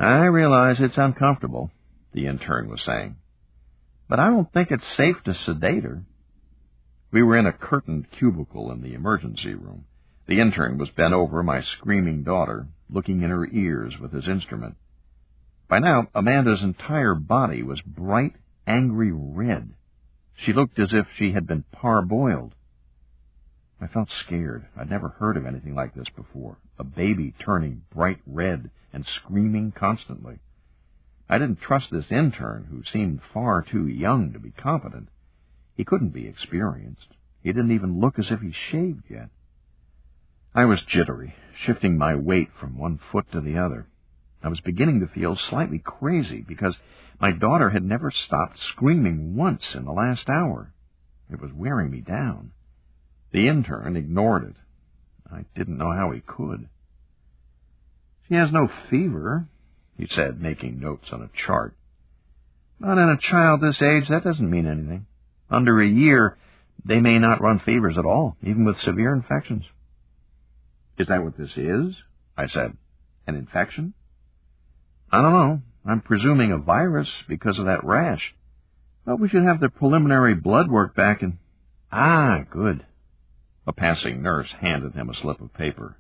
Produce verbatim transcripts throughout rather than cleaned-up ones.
I realize it's uncomfortable, the intern was saying, but I don't think it's safe to sedate her. We were in a curtained cubicle in the emergency room. The intern was bent over my screaming daughter, looking in her ears with his instrument. By now, Amanda's entire body was bright, angry red. She looked as if she had been parboiled. I felt scared. I'd never heard of anything like this before, a baby turning bright red and screaming constantly. I didn't trust this intern, who seemed far too young to be competent. He couldn't be experienced. He didn't even look as if he shaved yet. I was jittery, shifting my weight from one foot to the other. I was beginning to feel slightly crazy because my daughter had never stopped screaming once in the last hour. It was wearing me down. The intern ignored it. I didn't know how he could. She has no fever, he said, making notes on a chart. But in a child this age, that doesn't mean anything. Under a year, they may not run fevers at all, even with severe infections. Is that what this is? I said. An infection? I don't know. I'm presuming a virus because of that rash. But we should have the preliminary blood work back and... Ah, good. A passing nurse handed him a slip of paper.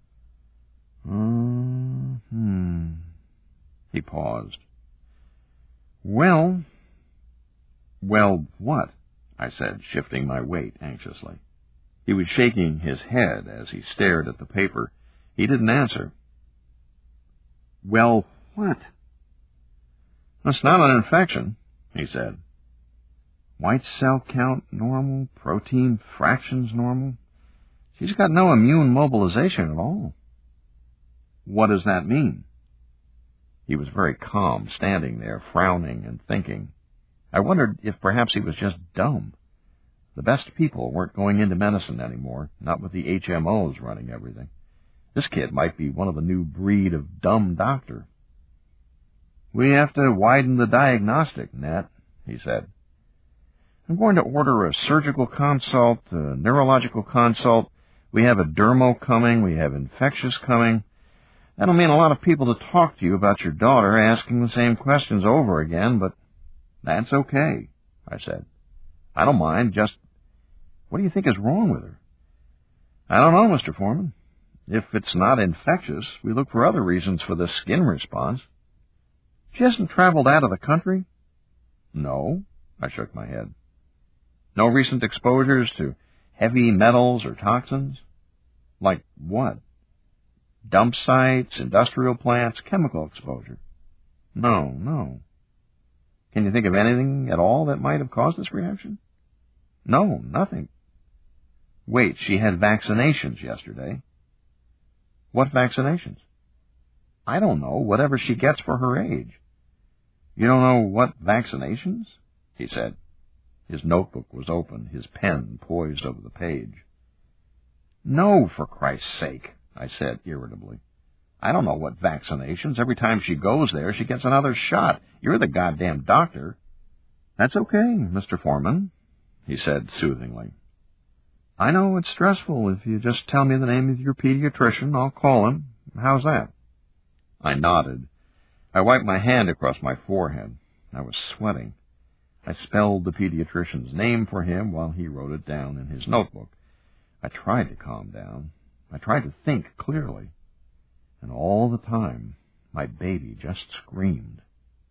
Hmm. He paused. Well... Well, what? I said, shifting my weight anxiously. He was shaking his head as he stared at the paper. He didn't answer. Well, what? It's not an infection, he said. White cell count normal, protein fractions normal. She's got no immune mobilization at all. What does that mean? He was very calm, standing there, frowning and thinking. I wondered if perhaps he was just dumb. The best people weren't going into medicine anymore, not with the H M Os running everything. This kid might be one of the new breed of dumb doctor. We have to widen the diagnostic, Nat, he said. I'm going to order a surgical consult, a neurological consult. We have a dermo coming. We have infectious coming. That'll mean a lot of people to talk to you about your daughter, asking the same questions over again, but that's okay, I said. I don't mind, just what do you think is wrong with her? I don't know, Mister Foreman. If it's not infectious, we look for other reasons for the skin response. She hasn't traveled out of the country? No, I shook my head. No recent exposures to heavy metals or toxins? Like what? Dump sites, industrial plants, chemical exposure? No, no. Can you think of anything at all that might have caused this reaction? No, nothing. Wait, she had vaccinations yesterday. What vaccinations? I don't know, whatever she gets for her age. You don't know what vaccinations? He said. His notebook was open, his pen poised over the page. No, for Christ's sake, I said irritably. I don't know what vaccinations. Every time she goes there, she gets another shot. You're the goddamn doctor. That's okay, Mister Foreman, he said soothingly. I know it's stressful. If you just tell me the name of your pediatrician, I'll call him. How's that? I nodded. I wiped my hand across my forehead. I was sweating. I spelled the pediatrician's name for him while he wrote it down in his notebook. I tried to calm down. I tried to think clearly. And all the time, my baby just screamed.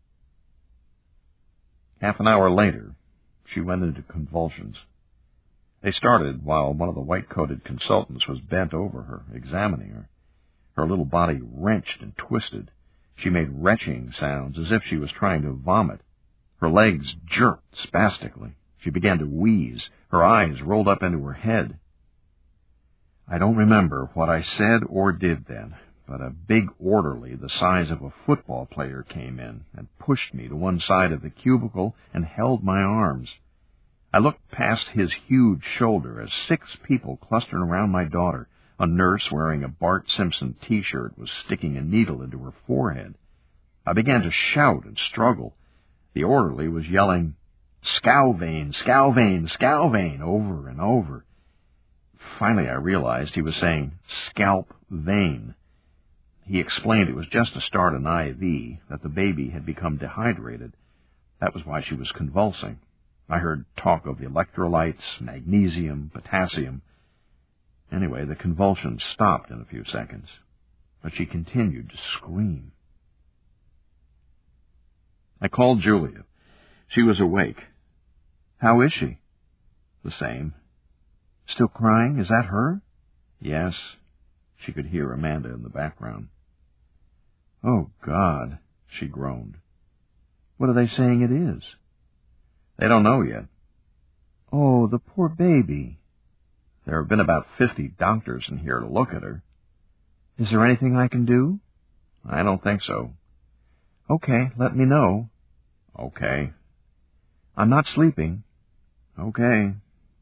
Half an hour later, she went into convulsions. They started while one of the white-coated consultants was bent over her, examining her. Her little body wrenched and twisted. She made retching sounds as if she was trying to vomit. Her legs jerked spastically. She began to wheeze. Her eyes rolled up into her head. I don't remember what I said or did then, but a big orderly the size of a football player came in and pushed me to one side of the cubicle and held my arms. I looked past his huge shoulder as six people clustered around my daughter. A nurse wearing a Bart Simpson T-shirt was sticking a needle into her forehead. I began to shout and struggle. The orderly was yelling, "Scalvane, Scalvane, Scalvane," over and over. Finally, I realized he was saying, "Scalp vein." He explained it was just to start an I V, that the baby had become dehydrated. That was why she was convulsing. I heard talk of electrolytes, magnesium, potassium. Anyway, the convulsions stopped in a few seconds, but she continued to scream. I called Julia. She was awake. How is she? The same. Still crying? Is that her? Yes. She could hear Amanda in the background. Oh, God, she groaned. What are they saying it is? They don't know yet. Oh, the poor baby. There have been about fifty doctors in here to look at her. Is there anything I can do? I don't think so. Okay, let me know. Okay. I'm not sleeping. Okay.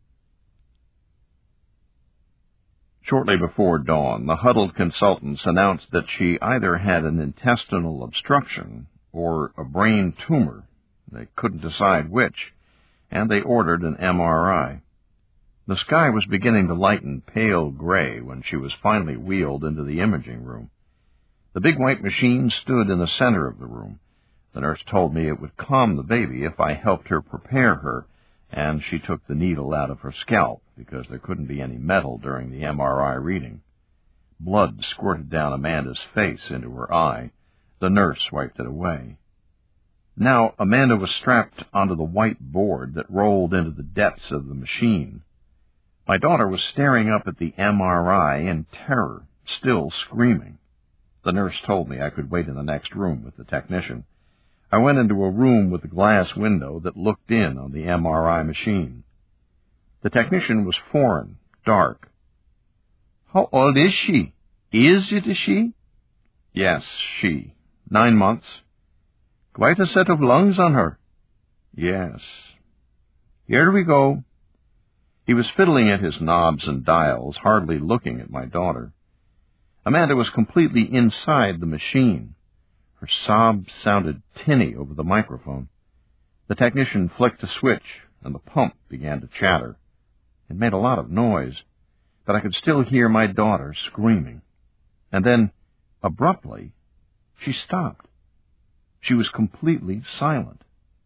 Shortly before dawn, the huddled consultants announced that she either had an intestinal obstruction or a brain tumor. They couldn't decide which, and they ordered an M R I. The sky was beginning to lighten pale gray when she was finally wheeled into the imaging room. The big white machine stood in the center of the room. The nurse told me it would calm the baby if I helped her prepare her, and she took the needle out of her scalp because there couldn't be any metal during the M R I reading. Blood squirted down Amanda's face into her eye. The nurse wiped it away. Now Amanda was strapped onto the white board that rolled into the depths of the machine. My daughter was staring up at the M R I in terror, still screaming. The nurse told me I could wait in the next room with the technician. I went into a room with a glass window that looked in on the M R I machine. The technician was foreign, dark. How old is she? Is it a she? Yes, she. Nine months. Quite a set of lungs on her. Yes. Here we go. He was fiddling at his knobs and dials, hardly looking at my daughter. Amanda was completely inside the machine. Her sobs sounded tinny over the microphone. The technician flicked a switch, and the pump began to chatter. It made a lot of noise, but I could still hear my daughter screaming. And then, abruptly, she stopped. She was completely silent.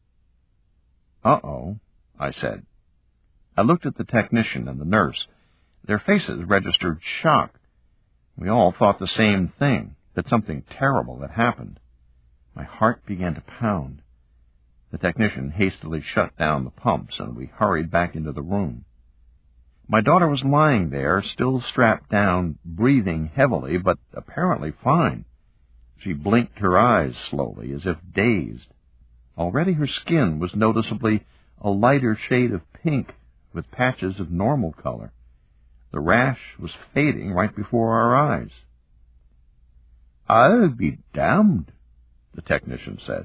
Uh-oh, I said. I looked at the technician and the nurse. Their faces registered shock. We all thought the same thing, that something terrible had happened. My heart began to pound. The technician hastily shut down the pumps, and we hurried back into the room. My daughter was lying there, still strapped down, breathing heavily, but apparently fine. She blinked her eyes slowly, as if dazed. Already her skin was noticeably a lighter shade of pink, with patches of normal color. The rash was fading right before our eyes. "I'll be damned," the technician said.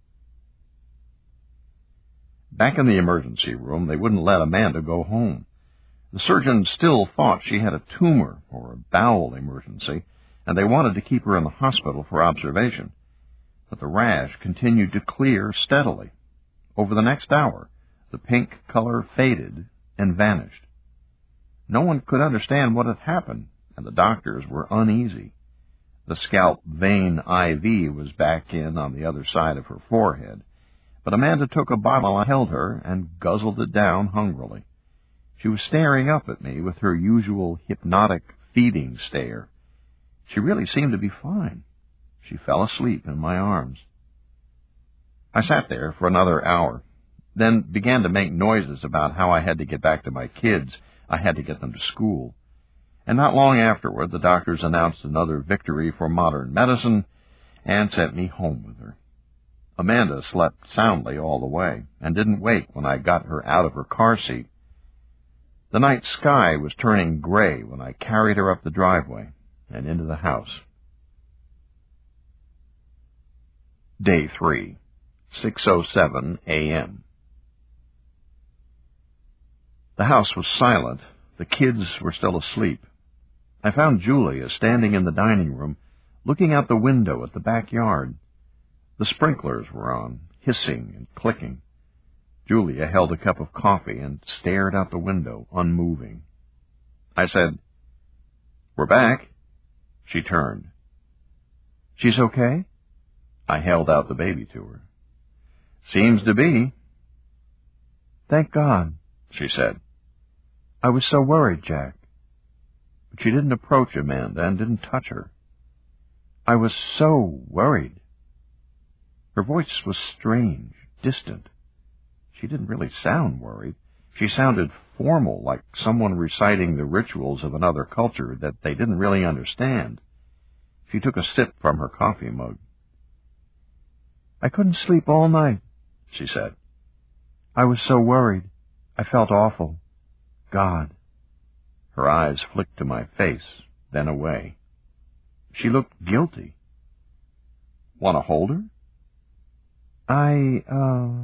Back in the emergency room, they wouldn't let Amanda go home. The surgeon still thought she had a tumor or a bowel emergency, and they wanted to keep her in the hospital for observation. But the rash continued to clear steadily. Over the next hour, the pink color faded and vanished. No one could understand what had happened, and the doctors were uneasy. The scalp vein I V was back in on the other side of her forehead, but Amanda took a bottle and held her and guzzled it down hungrily. She was staring up at me with her usual hypnotic feeding stare. She really seemed to be fine. She fell asleep in my arms. I sat there for another hour, then began to make noises about how I had to get back to my kids. I had to get them to school. And not long afterward, the doctors announced another victory for modern medicine and sent me home with her. Amanda slept soundly all the way and didn't wake when I got her out of her car seat. The night sky was turning gray when I carried her up the driveway and into the house. Day three, six oh seven a.m. The house was silent. The kids were still asleep. I found Julia standing in the dining room, looking out the window at the backyard. The sprinklers were on, hissing and clicking. Julia held a cup of coffee and stared out the window, unmoving. I said, "We're back." She turned. She's okay? I held out the baby to her. Seems to be. Thank God, she said. I was so worried, Jack. But she didn't approach Amanda and didn't touch her. I was so worried. Her voice was strange, distant. She didn't really sound worried. She sounded formal, like someone reciting the rituals of another culture that they didn't really understand. She took a sip from her coffee mug. I couldn't sleep all night, she said. I was so worried. I felt awful. God. Her eyes flicked to my face, then away. She looked guilty. Want to hold her? I, uh...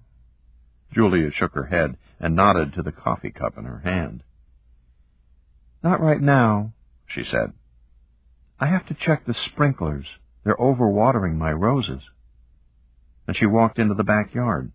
Julia shook her head and nodded to the coffee cup in her hand. Not right now, she said. I have to check the sprinklers. They're overwatering my roses. And she walked into the backyard.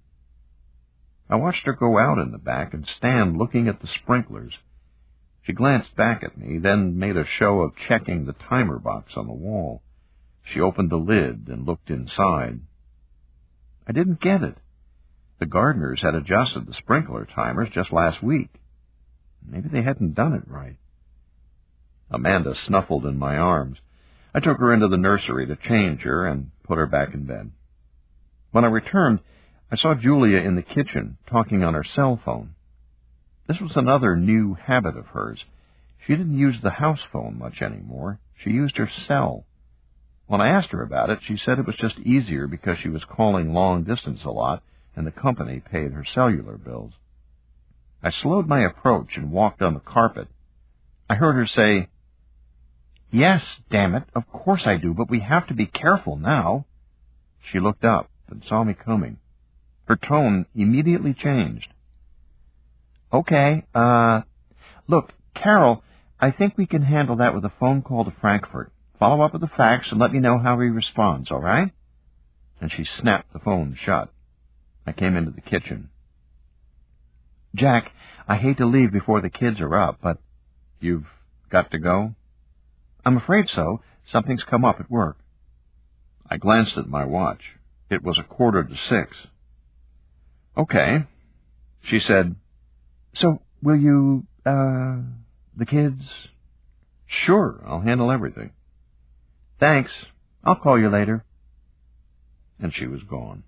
I watched her go out in the back and stand looking at the sprinklers. She glanced back at me, then made a show of checking the timer box on the wall. She opened the lid and looked inside. I didn't get it. The gardeners had adjusted the sprinkler timers just last week. Maybe they hadn't done it right. Amanda snuffled in my arms. I took her into the nursery to change her and put her back in bed. When I returned, I saw Julia in the kitchen, talking on her cell phone. This was another new habit of hers. She didn't use the house phone much anymore. She used her cell. When I asked her about it, she said it was just easier because she was calling long distance a lot, and the company paid her cellular bills. I slowed my approach and walked on the carpet. I heard her say, Yes, damn it, of course I do, but we have to be careful now. She looked up and saw me coming. Her tone immediately changed. Okay, uh, look, Carol, I think we can handle that with a phone call to Frankfurt. Follow up with the facts and let me know how he responds, all right? And she snapped the phone shut. I came into the kitchen. Jack, I hate to leave before the kids are up, but... You've got to go? I'm afraid so. Something's come up at work. I glanced at my watch. It was a quarter to six. Okay. She said, So, will you, uh, the kids? Sure, I'll handle everything. Thanks. I'll call you later. And she was gone.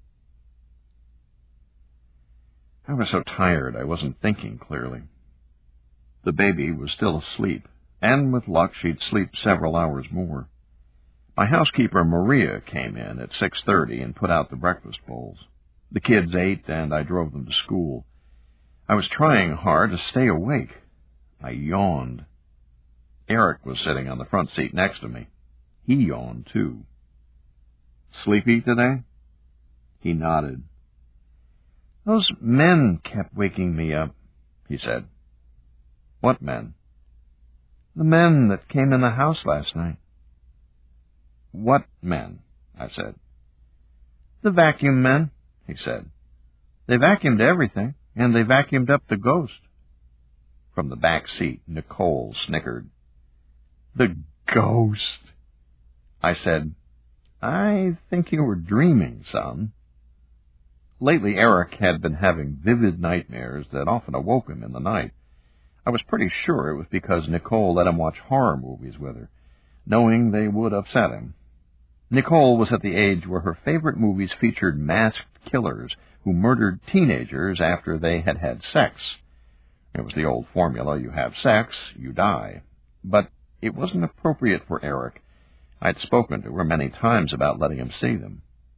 I was so tired I wasn't thinking clearly. The baby was still asleep, and with luck she'd sleep several hours more. My housekeeper, Maria, came in at six thirty and put out the breakfast bowls. The kids ate, and I drove them to school. I was trying hard to stay awake. I yawned. Eric was sitting on the front seat next to me. He yawned, too. Sleepy today? He nodded. Those men kept waking me up, he said. What men? The men that came in the house last night. What men? I said. The vacuum men, he said. They vacuumed everything, and they vacuumed up the ghost. From the back seat, Nicole snickered. The ghost? I said, I think you were dreaming, son. Lately, Eric had been having vivid nightmares that often awoke him in the night. I was pretty sure it was because Nicole let him watch horror movies with her, knowing they would upset him. Nicole was at the age where her favorite movies featured masked killers who murdered teenagers after they had had sex. It was the old formula, you have sex, you die. But it wasn't appropriate for Eric. I'd spoken to her many times about letting him see them.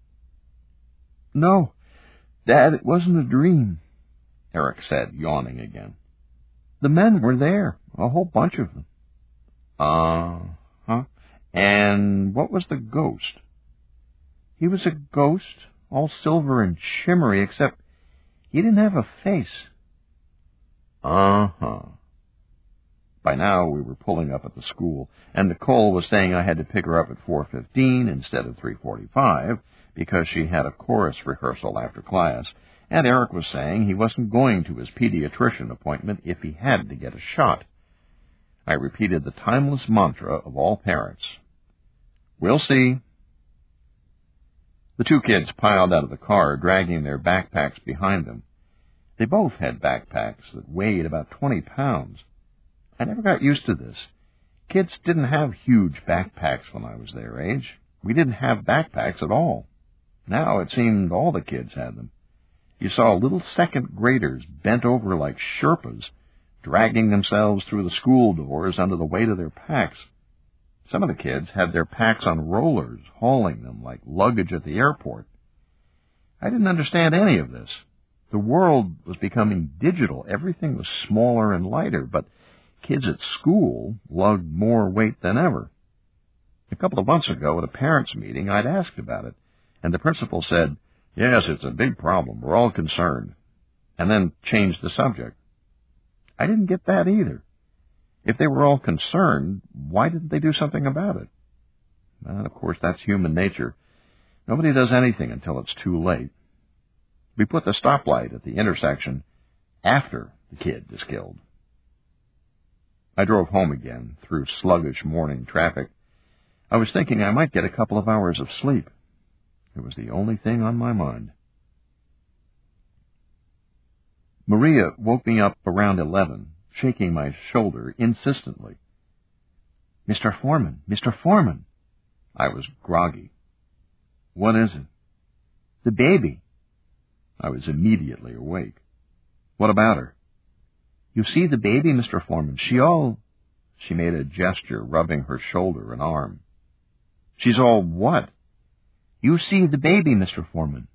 No, Dad, it wasn't a dream, Eric said, yawning again. The men were there, a whole bunch of them. Uh-huh. And what was the ghost? He was a ghost, all silver and shimmery, except he didn't have a face. Uh-huh. By now we were pulling up at the school, and Nicole was saying I had to pick her up at four fifteen instead of three forty-five because she had a chorus rehearsal after class, and Eric was saying he wasn't going to his pediatrician appointment if he had to get a shot. I repeated the timeless mantra of all parents. We'll see. The two kids piled out of the car, dragging their backpacks behind them. They both had backpacks that weighed about twenty pounds. I never got used to this. Kids didn't have huge backpacks when I was their age. We didn't have backpacks at all. Now it seemed all the kids had them. You saw little second graders bent over like Sherpas, dragging themselves through the school doors under the weight of their packs. Some of the kids had their packs on rollers, hauling them like luggage at the airport. I didn't understand any of this. The world was becoming digital. Everything was smaller and lighter, but kids at school lugged more weight than ever. A couple of months ago at a parents' meeting, I'd asked about it, and the principal said, "Yes, it's a big problem. We're all concerned," and then changed the subject. I didn't get that either. If they were all concerned, why didn't they do something about it? And of course, that's human nature. Nobody does anything until it's too late. We put the stoplight at the intersection after the kid is killed. I drove home again through sluggish morning traffic. I was thinking I might get a couple of hours of sleep. It was the only thing on my mind. Maria woke me up around eleven, shaking my shoulder insistently. "Mister Foreman, Mister Foreman." I was groggy. "What is it?" "The baby." I was immediately awake. "What about her?" "You see the baby, Mister Foreman. She all—" She made a gesture, rubbing her shoulder and arm. "She's all what?" "You see the baby, Mister Foreman."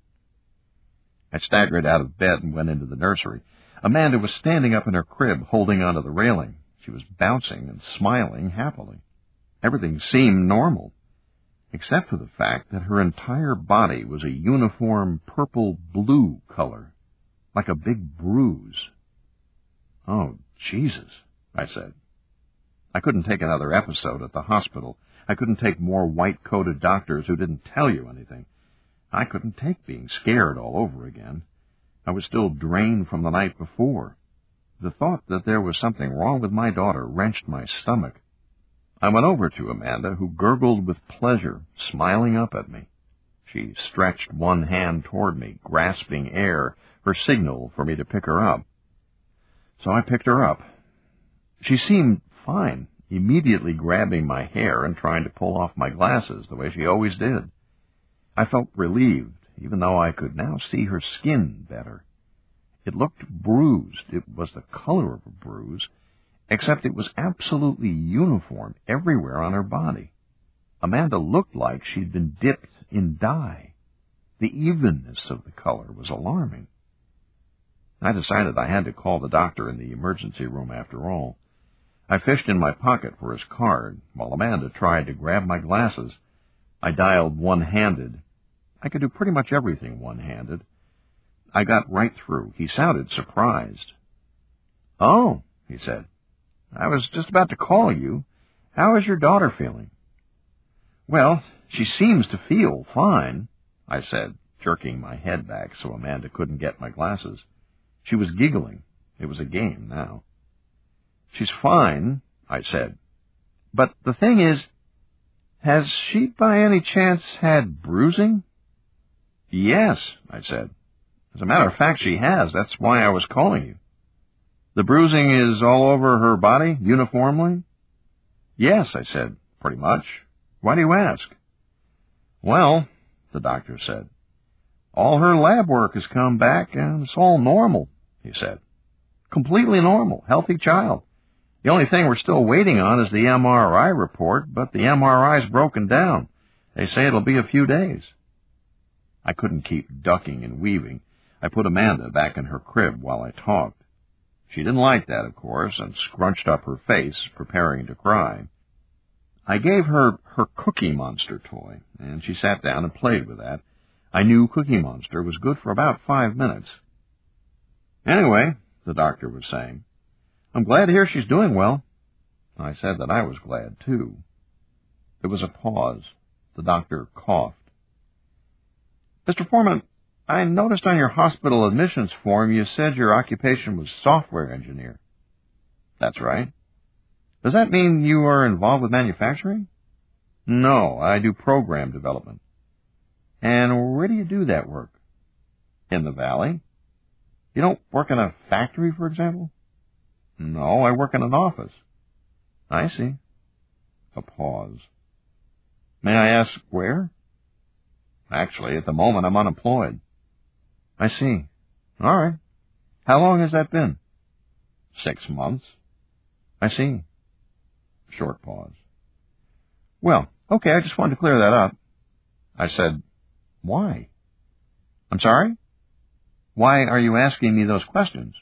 I staggered out of bed and went into the nursery. Amanda was standing up in her crib, holding onto the railing. She was bouncing and smiling happily. Everything seemed normal, except for the fact that her entire body was a uniform purple-blue color, like a big bruise. "Oh, Jesus," I said. I couldn't take another episode at the hospital. I couldn't take more white-coated doctors who didn't tell you anything. I couldn't take being scared all over again. I was still drained from the night before. The thought that there was something wrong with my daughter wrenched my stomach. I went over to Amanda, who gurgled with pleasure, smiling up at me. She stretched one hand toward me, grasping air, her signal for me to pick her up. So I picked her up. She seemed fine, immediately grabbing my hair and trying to pull off my glasses the way she always did. I felt relieved, even though I could now see her skin better. It looked bruised. It was the color of a bruise, except it was absolutely uniform everywhere on her body. Amanda looked like she'd been dipped in dye. The evenness of the color was alarming. I decided I had to call the doctor in the emergency room after all. I fished in my pocket for his card, while Amanda tried to grab my glasses. I dialed one-handed. I could do pretty much everything one-handed. I got right through. He sounded surprised. "Oh," he said, "I was just about to call you. How is your daughter feeling?" "Well, she seems to feel fine," I said, jerking my head back so Amanda couldn't get my glasses. She was giggling. It was a game now. "She's fine," I said. "But the thing is, has she by any chance had bruising?" "Yes," I said. "As a matter of fact, she has. That's why I was calling you." "The bruising is all over her body, uniformly?" "Yes," I said, "pretty much. Why do you ask?" "Well," the doctor said, "all her lab work has come back, and it's all normal," he said. "Completely normal, healthy child. The only thing we're still waiting on is the M R I report, but the M R I's broken down. They say it'll be a few days." I couldn't keep ducking and weaving. I put Amanda back in her crib while I talked. She didn't like that, of course, and scrunched up her face, preparing to cry. I gave her her Cookie Monster toy, and she sat down and played with that. I knew Cookie Monster was good for about five minutes. "Anyway," the doctor was saying, "I'm glad to hear she's doing well." I said that I was glad, too. There was a pause. The doctor coughed. "Mister Foreman, I noticed on your hospital admissions form you said your occupation was software engineer." "That's right." "Does that mean you are involved with manufacturing?" No, I do program development. And where do you do that work? In the valley. You don't work in a factory, for example? No, I work in an office. I see. A pause. May I ask where? Actually, at the moment, I'm unemployed. I see. All right. How long has that been? Six months. I see. Short pause. Well, okay, I just wanted to clear that up. I said, why? I'm sorry? Why are you asking me those questions?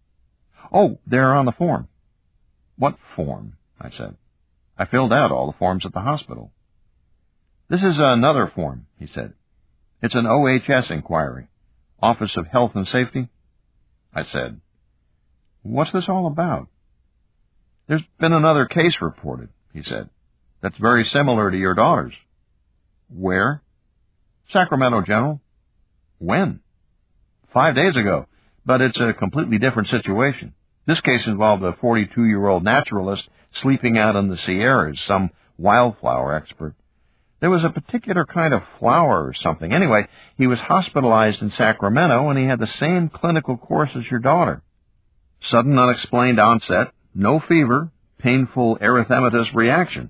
Oh, they're on the form. What form? I said. I filled out all the forms at the hospital. This is another form, he said. It's an O H S inquiry. Office of Health and Safety. I said, what's this all about? There's been another case reported, he said, that's very similar to your daughter's. Where? Sacramento, General. When? Five days ago, but it's a completely different situation. This case involved a forty-two-year-old naturalist sleeping out in the Sierras, some wildflower expert. There was a particular kind of flower or something. Anyway, he was hospitalized in Sacramento, and he had the same clinical course as your daughter. Sudden unexplained onset, no fever, painful erythematous reaction.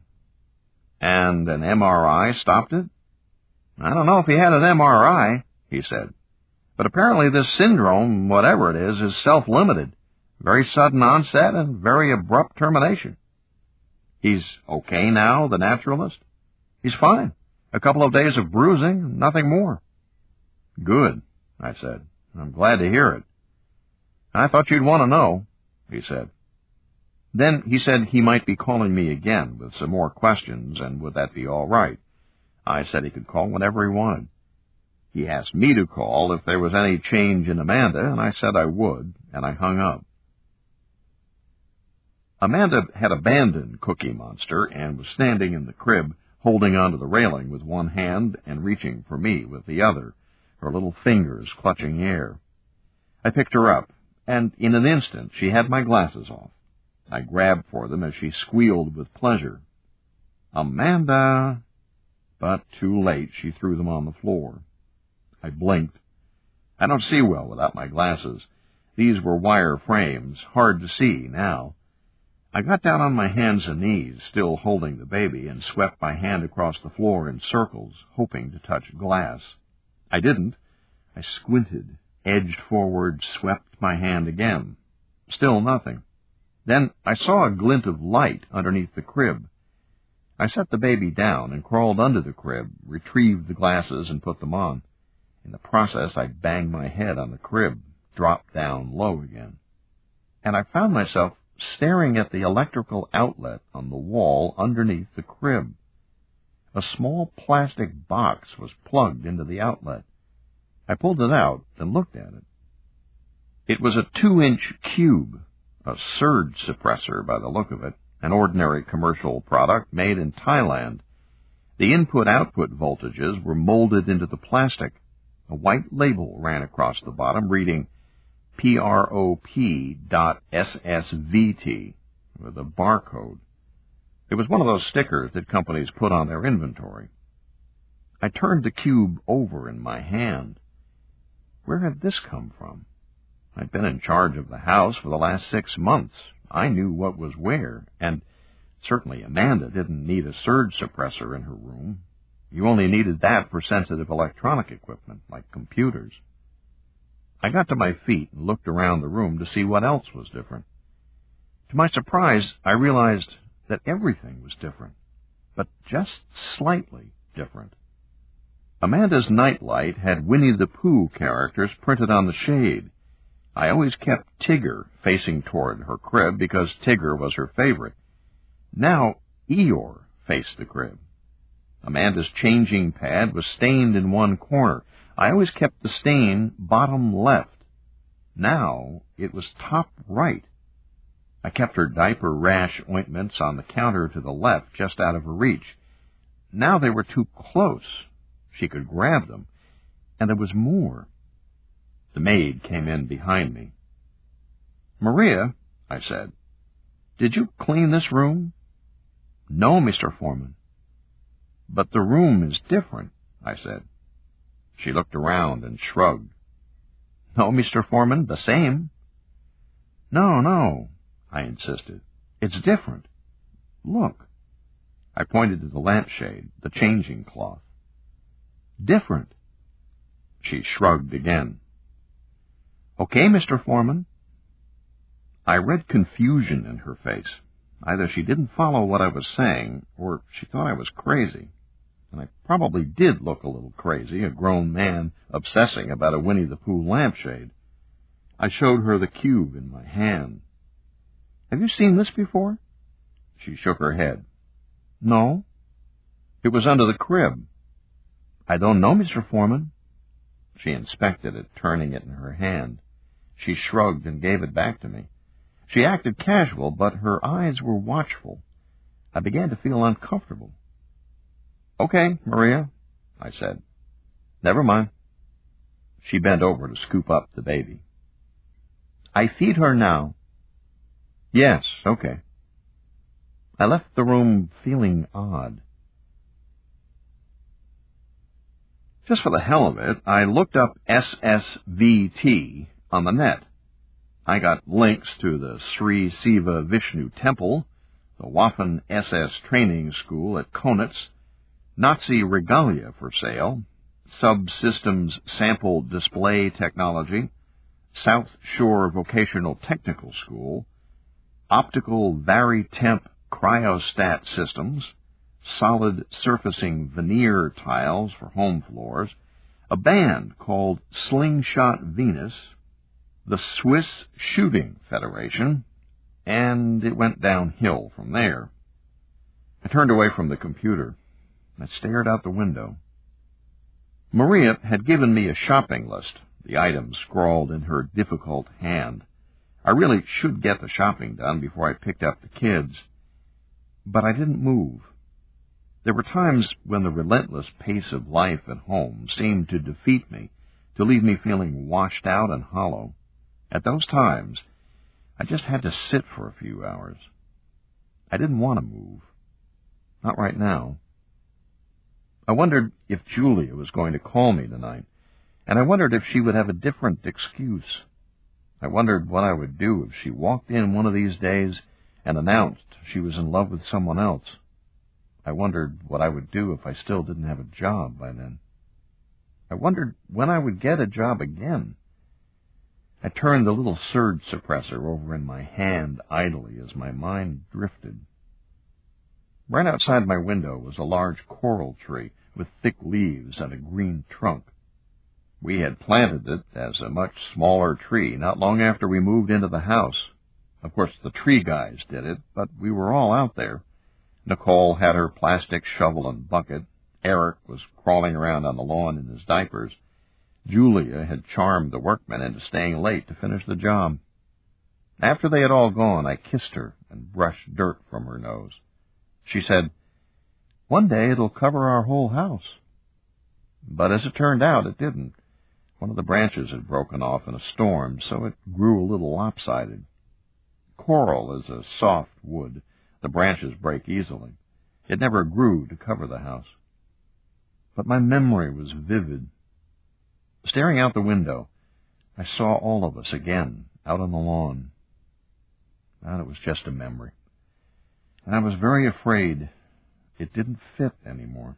And an M R I stopped it? I don't know if he had an M R I, he said. But apparently this syndrome, whatever it is, is self-limited. Very sudden onset and very abrupt termination. He's okay now, the naturalist? He's fine. A couple of days of bruising, nothing more. Good, I said. I'm glad to hear it. I thought you'd want to know, he said. Then he said he might be calling me again with some more questions, and would that be all right? I said he could call whenever he wanted. He asked me to call if there was any change in Amanda, and I said I would, and I hung up. Amanda had abandoned Cookie Monster and was standing in the crib, holding onto the railing with one hand and reaching for me with the other, her little fingers clutching air. I picked her up, and in an instant she had my glasses off. I grabbed for them as she squealed with pleasure. Amanda! But too late, she threw them on the floor. I blinked. I don't see well without my glasses. These were wire frames, hard to see now. I got down on my hands and knees, still holding the baby, and swept my hand across the floor in circles, hoping to touch glass. I didn't. I squinted, edged forward, swept my hand again. Still nothing. Then I saw a glint of light underneath the crib. I set the baby down and crawled under the crib, retrieved the glasses, and put them on. In the process, I banged my head on the crib, dropped down low again. And I found myself staring at the electrical outlet on the wall underneath the crib. A small plastic box was plugged into the outlet. I pulled it out and looked at it. It was a two-inch cube, a surge suppressor by the look of it, an ordinary commercial product made in Thailand. The input-output voltages were molded into the plastic. A white label ran across the bottom reading P R O P dot S S V T with a barcode. It was one of those stickers that companies put on their inventory. I turned the cube over in my hand. Where had this come from? I'd been in charge of the house for the last six months. I knew what was where, and certainly Amanda didn't need a surge suppressor in her room. You only needed that for sensitive electronic equipment, like computers. I got to my feet and looked around the room to see what else was different. To my surprise, I realized that everything was different, but just slightly different. Amanda's nightlight had Winnie the Pooh characters printed on the shade. I always kept Tigger facing toward her crib because Tigger was her favorite. Now Eeyore faced the crib. Amanda's changing pad was stained in one corner. I always kept the stain bottom left. Now it was top right. I kept her diaper rash ointments on the counter to the left, just out of her reach. Now they were too close. She could grab them, and there was more. The maid came in behind me. "Maria," I said, "did you clean this room?" "No, Mister Foreman." But the room is different, I said. She looked around and shrugged. No, Mister Foreman, the same. No, no, I insisted. It's different. Look. I pointed to the lampshade, the changing cloth. Different. She shrugged again. Okay, Mister Foreman. I read confusion in her face. Either she didn't follow what I was saying, or she thought I was crazy. And I probably did look a little crazy, a grown man obsessing about a Winnie the Pooh lampshade. I showed her the cube in my hand. Have you seen this before? She shook her head. No. It was under the crib. I don't know, Mister Foreman. She inspected it, turning it in her hand. She shrugged and gave it back to me. She acted casual, but her eyes were watchful. I began to feel uncomfortable. Okay, Maria, I said. Never mind. She bent over to scoop up the baby. I feed her now. Yes, okay. I left the room feeling odd. Just for the hell of it, I looked up S S V T on the net. I got links to the Sri Siva Vishnu Temple, the Waffen S S Training School at Konitz, Nazi regalia for sale, Subsystems Sample Display Technology, South Shore Vocational Technical School, Optical Vari-Temp Cryostat Systems, Solid Surfacing Veneer Tiles for home floors, a band called Slingshot Venus, the Swiss Shooting Federation, and it went downhill from there. I turned away from the computer. I stared out the window. Maria had given me a shopping list, the items scrawled in her difficult hand. I really should get the shopping done before I picked up the kids. But I didn't move. There were times when the relentless pace of life at home seemed to defeat me, to leave me feeling washed out and hollow. At those times, I just had to sit for a few hours. I didn't want to move. Not right now. I wondered if Julia was going to call me tonight, and I wondered if she would have a different excuse. I wondered what I would do if she walked in one of these days and announced she was in love with someone else. I wondered what I would do if I still didn't have a job by then. I wondered when I would get a job again. I turned the little surge suppressor over in my hand idly as my mind drifted. Right outside my window was a large coral tree with thick leaves and a green trunk. We had planted it as a much smaller tree not long after we moved into the house. Of course, the tree guys did it, but we were all out there. Nicole had her plastic shovel and bucket. Eric was crawling around on the lawn in his diapers. Julia had charmed the workmen into staying late to finish the job. After they had all gone, I kissed her and brushed dirt from her nose. She said, "One day it'll cover our whole house." But as it turned out, it didn't. One of the branches had broken off in a storm, so it grew a little lopsided. Coral is a soft wood. The branches break easily. It never grew to cover the house. But my memory was vivid. Staring out the window, I saw all of us again, out on the lawn. And it was just a memory. And I was very afraid it didn't fit anymore.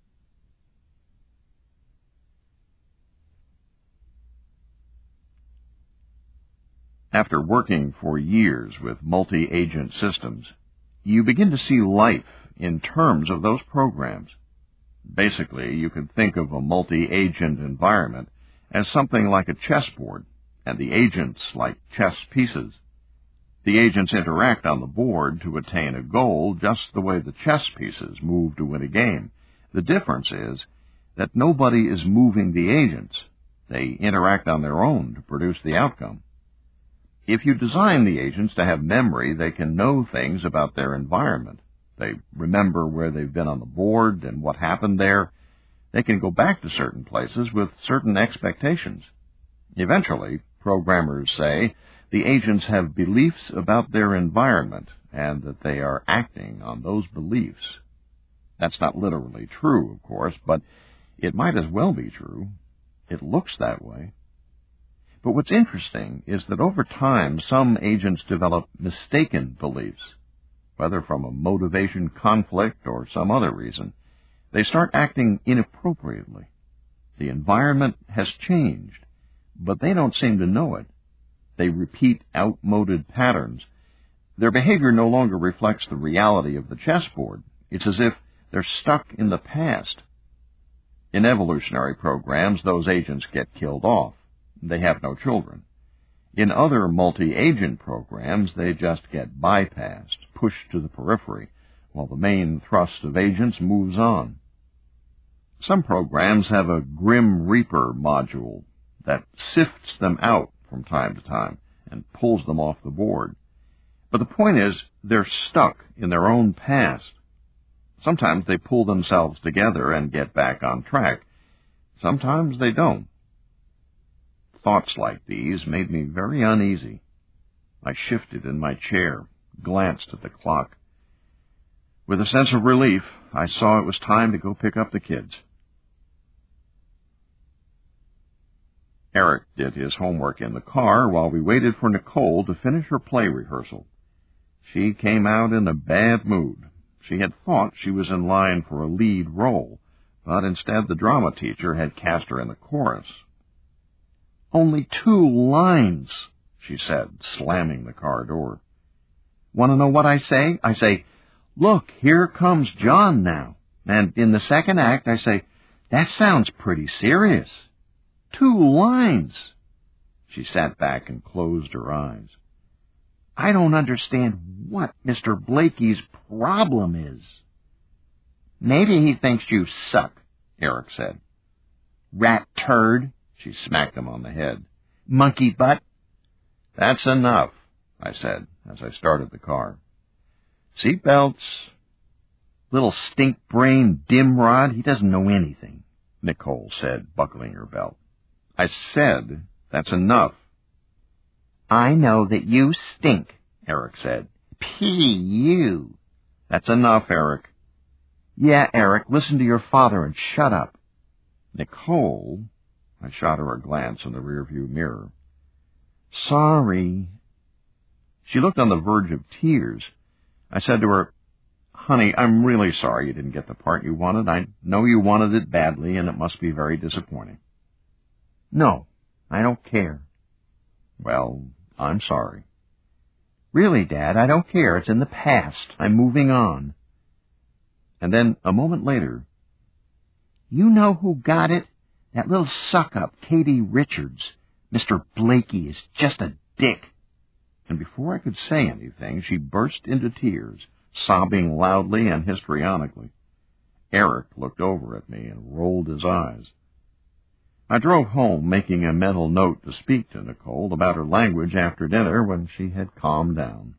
After working for years with multi-agent systems, you begin to see life in terms of those programs. Basically, you can think of a multi-agent environment as something like a chessboard, and the agents like chess pieces. The agents interact on the board to attain a goal just the way the chess pieces move to win a game. The difference is that nobody is moving the agents. They interact on their own to produce the outcome. If you design the agents to have memory, they can know things about their environment. They remember where they've been on the board and what happened there. They can go back to certain places with certain expectations. Eventually, programmers say, the agents have beliefs about their environment and that they are acting on those beliefs. That's not literally true, of course, but it might as well be true. It looks that way. But what's interesting is that over time, some agents develop mistaken beliefs, whether from a motivation conflict or some other reason. They start acting inappropriately. The environment has changed, but they don't seem to know it. They repeat outmoded patterns. Their behavior no longer reflects the reality of the chessboard. It's as if they're stuck in the past. In evolutionary programs, those agents get killed off. They have no children. In other multi-agent programs, they just get bypassed, pushed to the periphery, while the main thrust of agents moves on. Some programs have a Grim Reaper module that sifts them out from time to time and pulls them off the board. But the point is, they're stuck in their own past. Sometimes they pull themselves together and get back on track. Sometimes they don't. Thoughts like these made me very uneasy. I shifted in my chair, glanced at the clock. With a sense of relief, I saw it was time to go pick up the kids. Eric did his homework in the car while we waited for Nicole to finish her play rehearsal. She came out in a bad mood. She had thought she was in line for a lead role, but instead the drama teacher had cast her in the chorus. "Only two lines," she said, slamming the car door. "Want to know what I say? I say, 'Look, here comes John now.' And in the second act, I say, 'That sounds pretty serious.' Two lines." She sat back and closed her eyes. "I don't understand what Mister Blakey's problem is." "Maybe he thinks you suck," Eric said. "Rat turd," she smacked him on the head. "Monkey butt." "That's enough," I said as I started the car. "Seat belts." "Little stink-brained dimrod, he doesn't know anything," Nicole said, buckling her belt. "I said, that's enough." "I know that you stink," Eric said. P you. "That's enough, Eric." "Yeah, Eric, listen to your father and shut up." "Nicole," I shot her a glance in the rearview mirror. "Sorry." She looked on the verge of tears. I said to her, "Honey, I'm really sorry you didn't get the part you wanted. I know you wanted it badly, and it must be very disappointing." "No, I don't care." "Well, I'm sorry." "Really, Dad, I don't care. It's in the past. I'm moving on." And then, a moment later, "You know who got it? That little suck-up, Katie Richards. Mister Blakey is just a dick." And before I could say anything, she burst into tears, sobbing loudly and histrionically. Eric looked over at me and rolled his eyes. I drove home, making a mental note to speak to Nicole about her language after dinner when she had calmed down.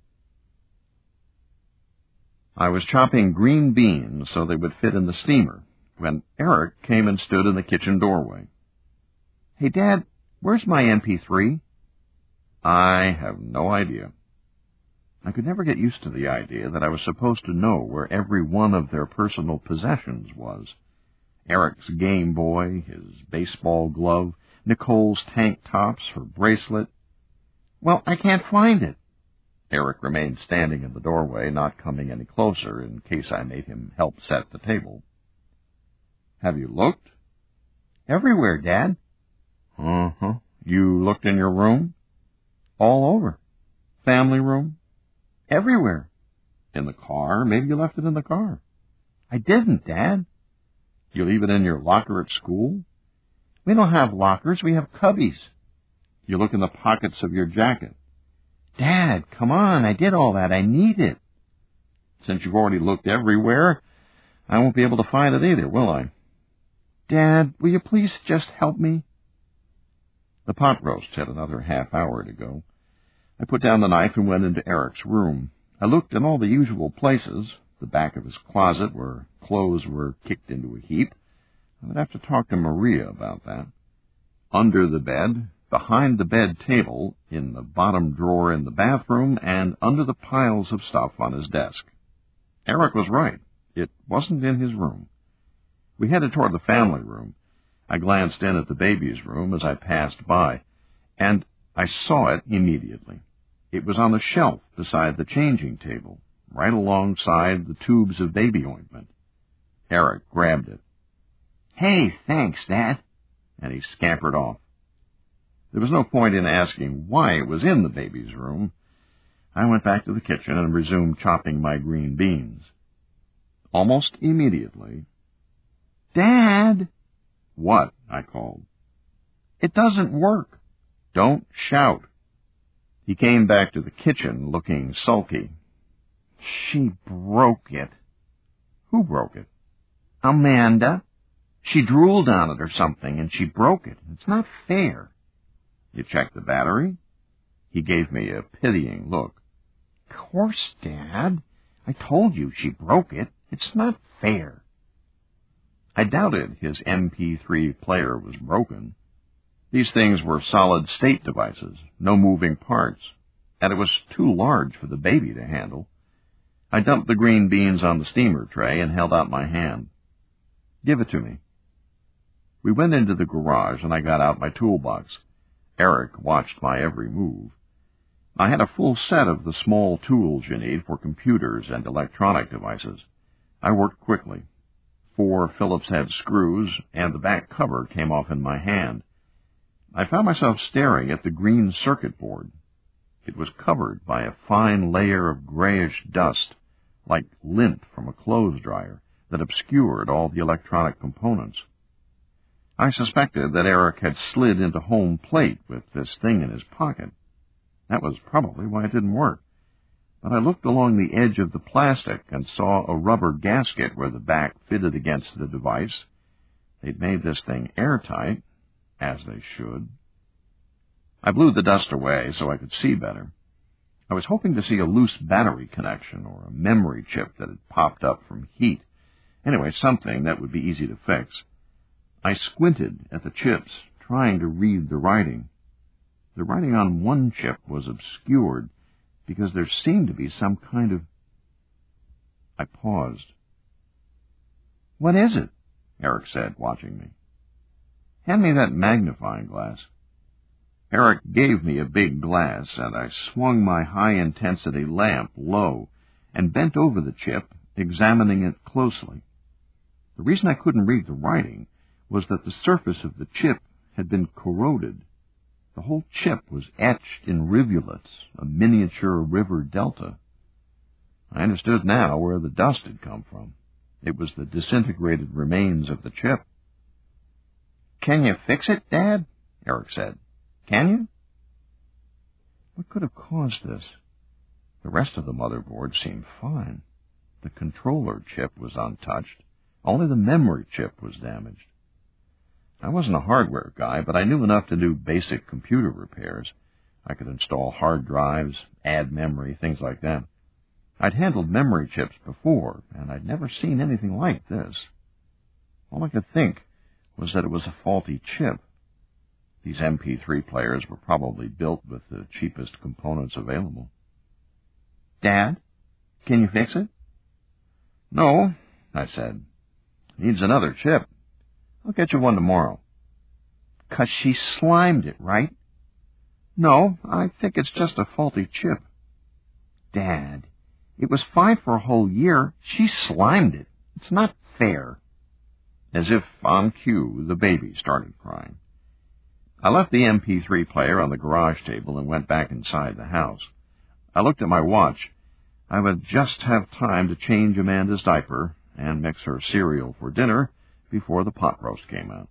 I was chopping green beans so they would fit in the steamer when Eric came and stood in the kitchen doorway. "Hey, Dad, where's my M P three? "I have no idea." I could never get used to the idea that I was supposed to know where every one of their personal possessions was. Eric's Game Boy, his baseball glove, Nicole's tank tops, her bracelet. "Well, I can't find it." Eric remained standing in the doorway, not coming any closer in case I made him help set the table. "Have you looked?" "Everywhere, Dad." "Uh-huh. You looked in your room?" "All over." "Family room?" "Everywhere." "In the car? Maybe you left it in the car." "I didn't, Dad." "You leave it in your locker at school?" "We don't have lockers. We have cubbies." "You look in the pockets of your jacket?" "Dad, come on. I did all that. I need it." "Since you've already looked everywhere, I won't be able to find it either, will I?" "Dad, will you please just help me?" The pot roast had another half hour to go. I put down the knife and went into Eric's room. I looked in all the usual places, the back of his closet where clothes were kicked into a heap. I would have to talk to Maria about that. Under the bed, behind the bed table, in the bottom drawer in the bathroom, and under the piles of stuff on his desk. Eric was right. It wasn't in his room. We headed toward the family room. I glanced in at the baby's room as I passed by, and I saw it immediately. It was on the shelf beside the changing table, right alongside the tubes of baby ointment. Eric grabbed it. "Hey, thanks, Dad," and he scampered off. There was no point in asking why it was in the baby's room. I went back to the kitchen and resumed chopping my green beans. Almost immediately, "Dad!" "What?" I called. "It doesn't work." "Don't shout." He came back to the kitchen looking sulky. "She broke it." "Who broke it?" "Amanda. She drooled on it or something, and she broke it. It's not fair." "You checked the battery?" He gave me a pitying look. "Of course, Dad. I told you she broke it. It's not fair." I doubted his M P three player was broken. These things were solid-state devices, no moving parts, and it was too large for the baby to handle. I dumped the green beans on the steamer tray and held out my hand. "Give it to me." We went into the garage, and I got out my toolbox. Eric watched my every move. I had a full set of the small tools you need for computers and electronic devices. I worked quickly. Four Phillips-head screws and the back cover came off in my hand. I found myself staring at the green circuit board. It was covered by a fine layer of grayish dust, like lint from a clothes dryer, that obscured all the electronic components. I suspected that Eric had slid into home plate with this thing in his pocket. That was probably why it didn't work. But I looked along the edge of the plastic and saw a rubber gasket where the back fitted against the device. They'd made this thing airtight, as they should. I blew the dust away so I could see better. I was hoping to see a loose battery connection or a memory chip that had popped up from heat. Anyway, something that would be easy to fix. I squinted at the chips, trying to read the writing. The writing on one chip was obscured because there seemed to be some kind of... I paused. "What is it?" Eric said, watching me. "Hand me that magnifying glass." Eric gave me a big glass, and I swung my high-intensity lamp low and bent over the chip, examining it closely. The reason I couldn't read the writing was that the surface of the chip had been corroded. The whole chip was etched in rivulets, a miniature river delta. I understood now where the dust had come from. It was the disintegrated remains of the chip. "Can you fix it, Dad?" Eric said. "Can you?" What could have caused this? The rest of the motherboard seemed fine. The controller chip was untouched. Only the memory chip was damaged. I wasn't a hardware guy, but I knew enough to do basic computer repairs. I could install hard drives, add memory, things like that. I'd handled memory chips before, and I'd never seen anything like this. All I could think was that it was a faulty chip. These M P three players were probably built with the cheapest components available. "Dad, can you fix it?" "No," I said. "Needs another chip. I'll get you one tomorrow." "'Cause she slimed it, right?" "No, I think it's just a faulty chip." "Dad, it was fine for a whole year. She slimed it. It's not fair." As if on cue, the baby started crying. I left the M P three player on the garage table and went back inside the house. I looked at my watch. I would just have time to change Amanda's diaper and mix her cereal for dinner before the pot roast came out.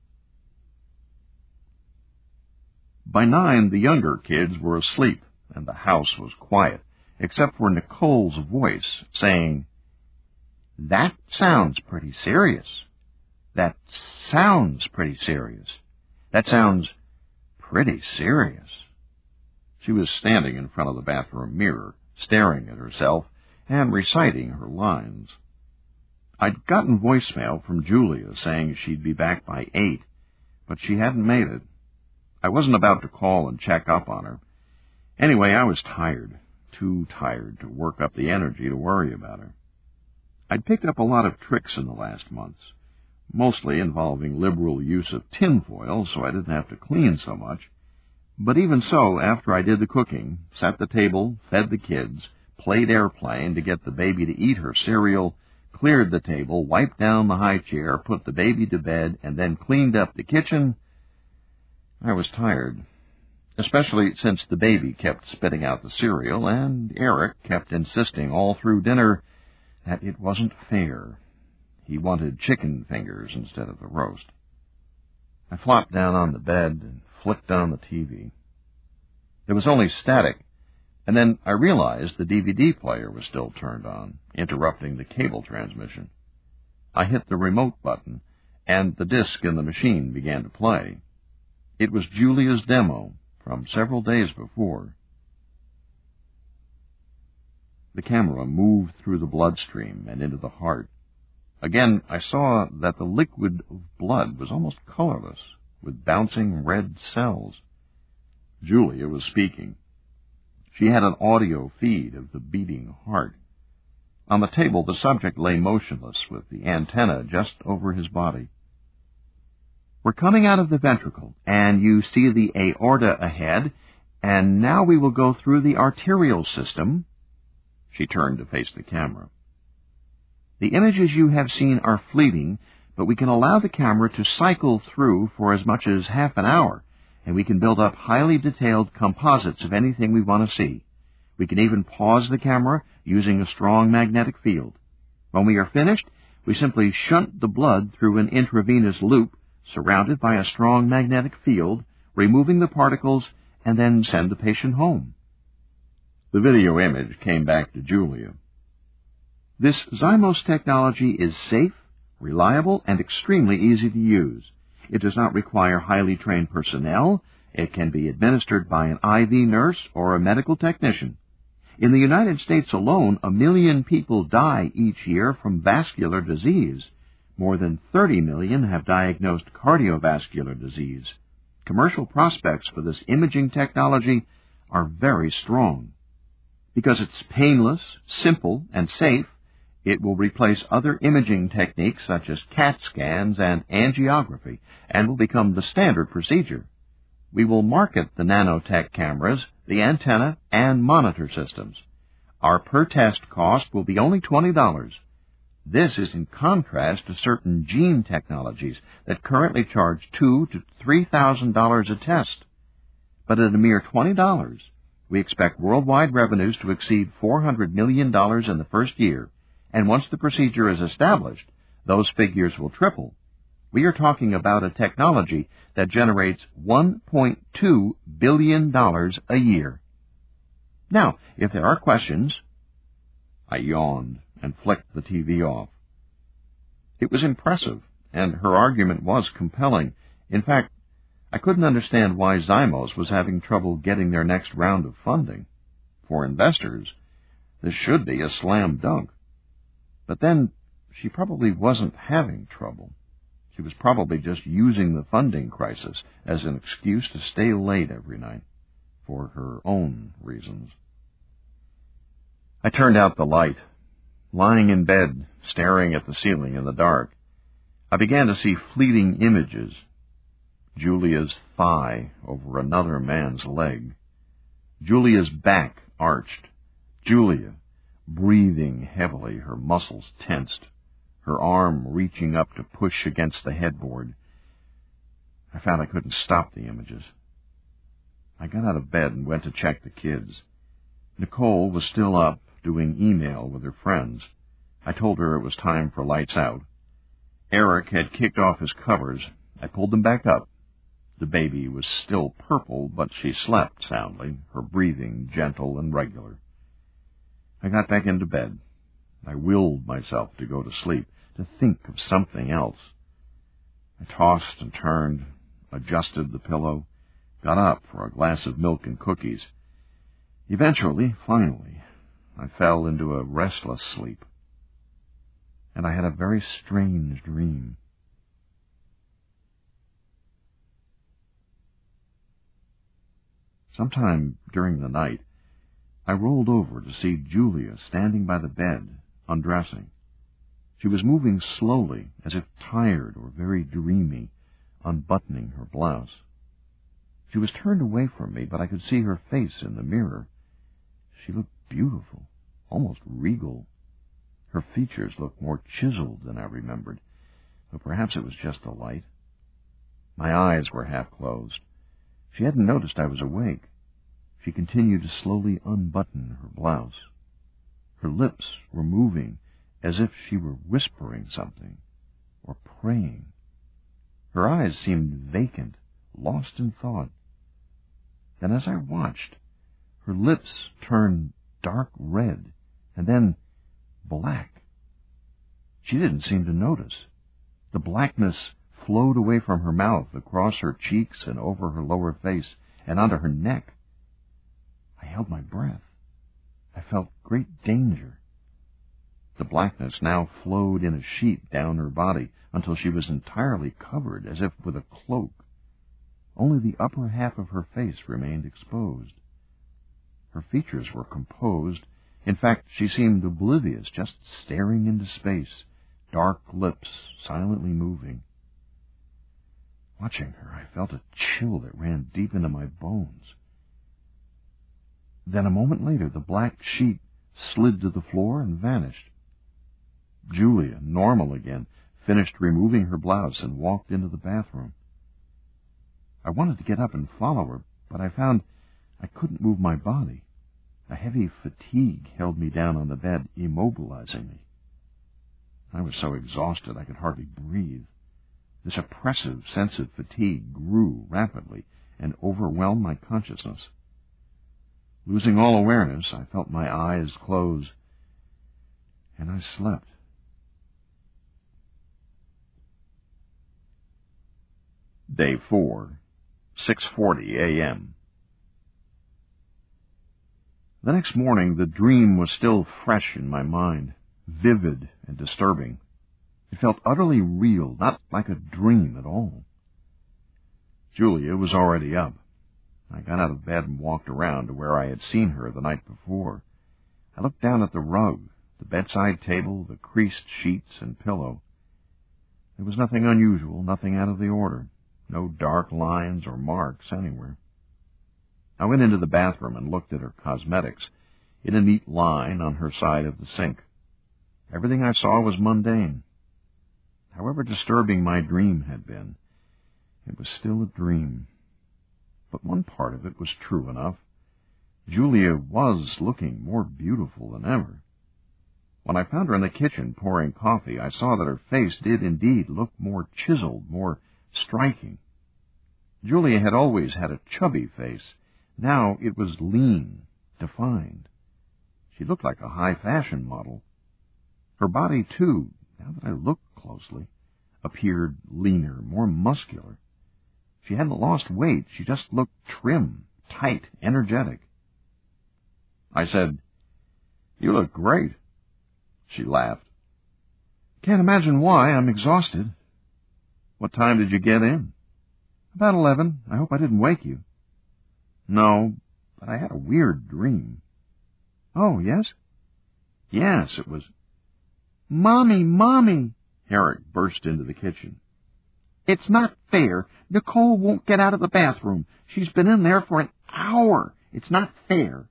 By nine, the younger kids were asleep, and the house was quiet, except for Nicole's voice saying, "That sounds pretty serious. That sounds pretty serious. That sounds pretty serious." She was standing in front of the bathroom mirror, staring at herself and reciting her lines. I'd gotten voicemail from Julia saying she'd be back by eight, but she hadn't made it. I wasn't about to call and check up on her. Anyway, I was tired, too tired to work up the energy to worry about her. I'd picked up a lot of tricks in the last months, mostly involving liberal use of tinfoil so I didn't have to clean so much. But even so, after I did the cooking, set the table, fed the kids, played airplane to get the baby to eat her cereal, cleared the table, wiped down the high chair, put the baby to bed, and then cleaned up the kitchen, I was tired, especially since the baby kept spitting out the cereal and Eric kept insisting all through dinner that it wasn't fair. He wanted chicken fingers instead of the roast. I flopped down on the bed and flicked on the T V. There was only static, and then I realized the D V D player was still turned on, interrupting the cable transmission. I hit the remote button, and the disc in the machine began to play. It was Julia's demo from several days before. The camera moved through the bloodstream and into the heart. Again, I saw that the liquid of blood was almost colorless, with bouncing red cells. Julia was speaking. She had an audio feed of the beating heart. On the table, the subject lay motionless with the antenna just over his body. We're coming out of the ventricle, and you see the aorta ahead, and now we will go through the arterial system. She turned to face the camera. The images you have seen are fleeting, but we can allow the camera to cycle through for as much as half an hour, and we can build up highly detailed composites of anything we want to see. We can even pause the camera using a strong magnetic field. When we are finished, we simply shunt the blood through an intravenous loop surrounded by a strong magnetic field, removing the particles, and then send the patient home. The video image came back to Julia. This Zymos technology is safe, reliable, and extremely easy to use. It does not require highly trained personnel. It can be administered by an I V nurse or a medical technician. In the United States alone, a million people die each year from vascular disease. More than thirty million have diagnosed cardiovascular disease. Commercial prospects for this imaging technology are very strong. Because it's painless, simple, and safe, it will replace other imaging techniques such as CAT scans and angiography and will become the standard procedure. We will market the nanotech cameras, the antenna, and monitor systems. Our per-test cost will be only twenty dollars. This is in contrast to certain gene technologies that currently charge two thousand to three thousand dollars a test. But at a mere twenty dollars, we expect worldwide revenues to exceed four hundred million dollars in the first year, and once the procedure is established, those figures will triple. We are talking about a technology that generates one point two billion dollars a year. Now, if there are questions... I yawned and flicked the T V off. It was impressive, and her argument was compelling. In fact, I couldn't understand why Zymos was having trouble getting their next round of funding. For investors, this should be a slam dunk. But then, she probably wasn't having trouble. She was probably just using the funding crisis as an excuse to stay late every night, for her own reasons. I turned out the light. Lying in bed, staring at the ceiling in the dark, I began to see fleeting images. Julia's thigh over another man's leg. Julia's back arched. Julia, breathing heavily, her muscles tensed, her arm reaching up to push against the headboard. I found I couldn't stop the images. I got out of bed and went to check the kids. Nicole was still up, doing email with her friends. I told her it was time for lights out. Eric had kicked off his covers. I pulled them back up. The baby was still purple, but she slept soundly, her breathing gentle and regular. I got back into bed. I willed myself to go to sleep, to think of something else. I tossed and turned, adjusted the pillow, got up for a glass of milk and cookies. Eventually, finally, I fell into a restless sleep, and I had a very strange dream. Sometime during the night, I rolled over to see Julia standing by the bed, undressing. She was moving slowly, as if tired or very dreamy, unbuttoning her blouse. She was turned away from me, but I could see her face in the mirror. She looked beautiful, almost regal. Her features looked more chiseled than I remembered, but perhaps it was just the light. My eyes were half closed. She hadn't noticed I was awake. She continued to slowly unbutton her blouse. Her lips were moving as if she were whispering something or praying. Her eyes seemed vacant, lost in thought. Then as I watched, her lips turned dark red and then black. She didn't seem to notice. The blackness flowed away from her mouth, across her cheeks and over her lower face and onto her neck. I held my breath. I felt great danger. The blackness now flowed in a sheet down her body until she was entirely covered, as if with a cloak. Only the upper half of her face remained exposed. Her features were composed. In fact, she seemed oblivious, just staring into space, dark lips silently moving. Watching her, I felt a chill that ran deep into my bones. Then a moment later, the black sheet slid to the floor and vanished. Julia, normal again, finished removing her blouse and walked into the bathroom. I wanted to get up and follow her, but I found I couldn't move my body. A heavy fatigue held me down on the bed, immobilizing me. I was so exhausted I could hardly breathe. This oppressive sense of fatigue grew rapidly and overwhelmed my consciousness. Losing all awareness, I felt my eyes close, and I slept. Day four, six forty a.m. The next morning, the dream was still fresh in my mind, vivid and disturbing. It felt utterly real, not like a dream at all. Julia was already up. I got out of bed and walked around to where I had seen her the night before. I looked down at the rug, the bedside table, the creased sheets and pillow. There was nothing unusual, nothing out of the order. No dark lines or marks anywhere. I went into the bathroom and looked at her cosmetics in a neat line on her side of the sink. Everything I saw was mundane. However disturbing my dream had been, it was still a dream. But one part of it was true enough. Julia was looking more beautiful than ever. When I found her in the kitchen pouring coffee, I saw that her face did indeed look more chiseled, more striking. Julia had always had a chubby face. Now it was lean, defined. She looked like a high-fashion model. Her body, too, now that I looked closely, appeared leaner, more muscular. She hadn't lost weight. She just looked trim, tight, energetic. I said, "You look great." She laughed. "Can't imagine why. I'm exhausted." "What time did you get in?" "About eleven. I hope I didn't wake you." "No, but I had a weird dream." "Oh, yes?" "Yes, it was—" "Mommy, Mommy!" Eric burst into the kitchen. "It's not fair. Nicole won't get out of the bathroom. She's been in there for an hour. It's not fair."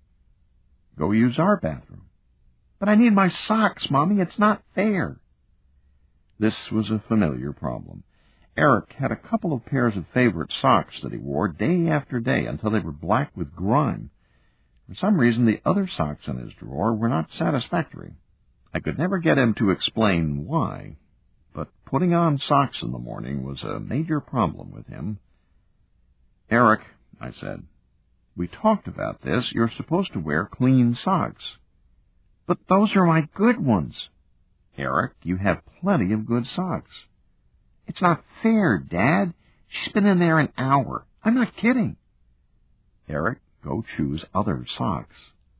"Go use our bathroom." "But I need my socks, Mommy. It's not fair." This was a familiar problem. Eric had a couple of pairs of favorite socks that he wore day after day until they were black with grime. For some reason, the other socks in his drawer were not satisfactory. I could never get him to explain why, but putting on socks in the morning was a major problem with him. "Eric," I said, "we talked about this. You're supposed to wear clean socks." "But those are my good ones." "Eric, you have plenty of good socks." "It's not fair, Dad. She's been in there an hour. I'm not kidding." "Eric, go choose other socks."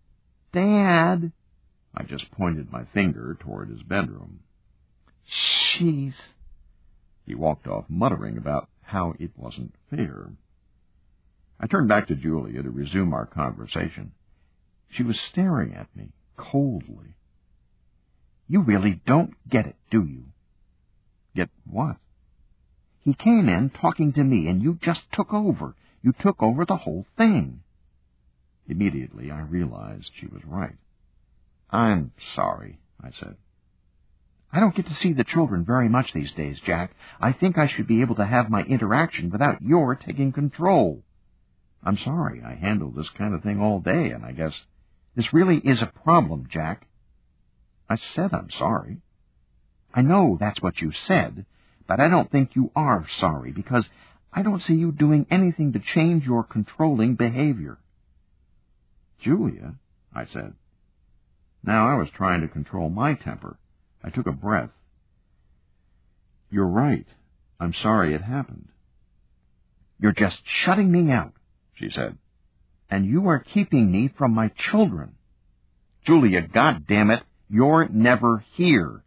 "Dad." I just pointed my finger toward his bedroom. "Jeez." He walked off, muttering about how it wasn't fair. I turned back to Julia to resume our conversation. She was staring at me coldly. You really don't get it, do you? Get what? He came in talking to me, and you just took over. You took over the whole thing. Immediately, I realized she was right. I'm sorry, I said. I don't get to see the children very much these days, Jack. I think I should be able to have my interaction without your taking control. I'm sorry. I handle this kind of thing all day, and I guess this really is a problem, Jack. I said I'm sorry. I know that's what you said, but I don't think you are sorry, because I don't see you doing anything to change your controlling behavior. Julia, I said. Now I was trying to control my temper. I took a breath. You're right. I'm sorry it happened. You're just shutting me out, she said. And you are keeping me from my children. Julia, goddammit, you're never here.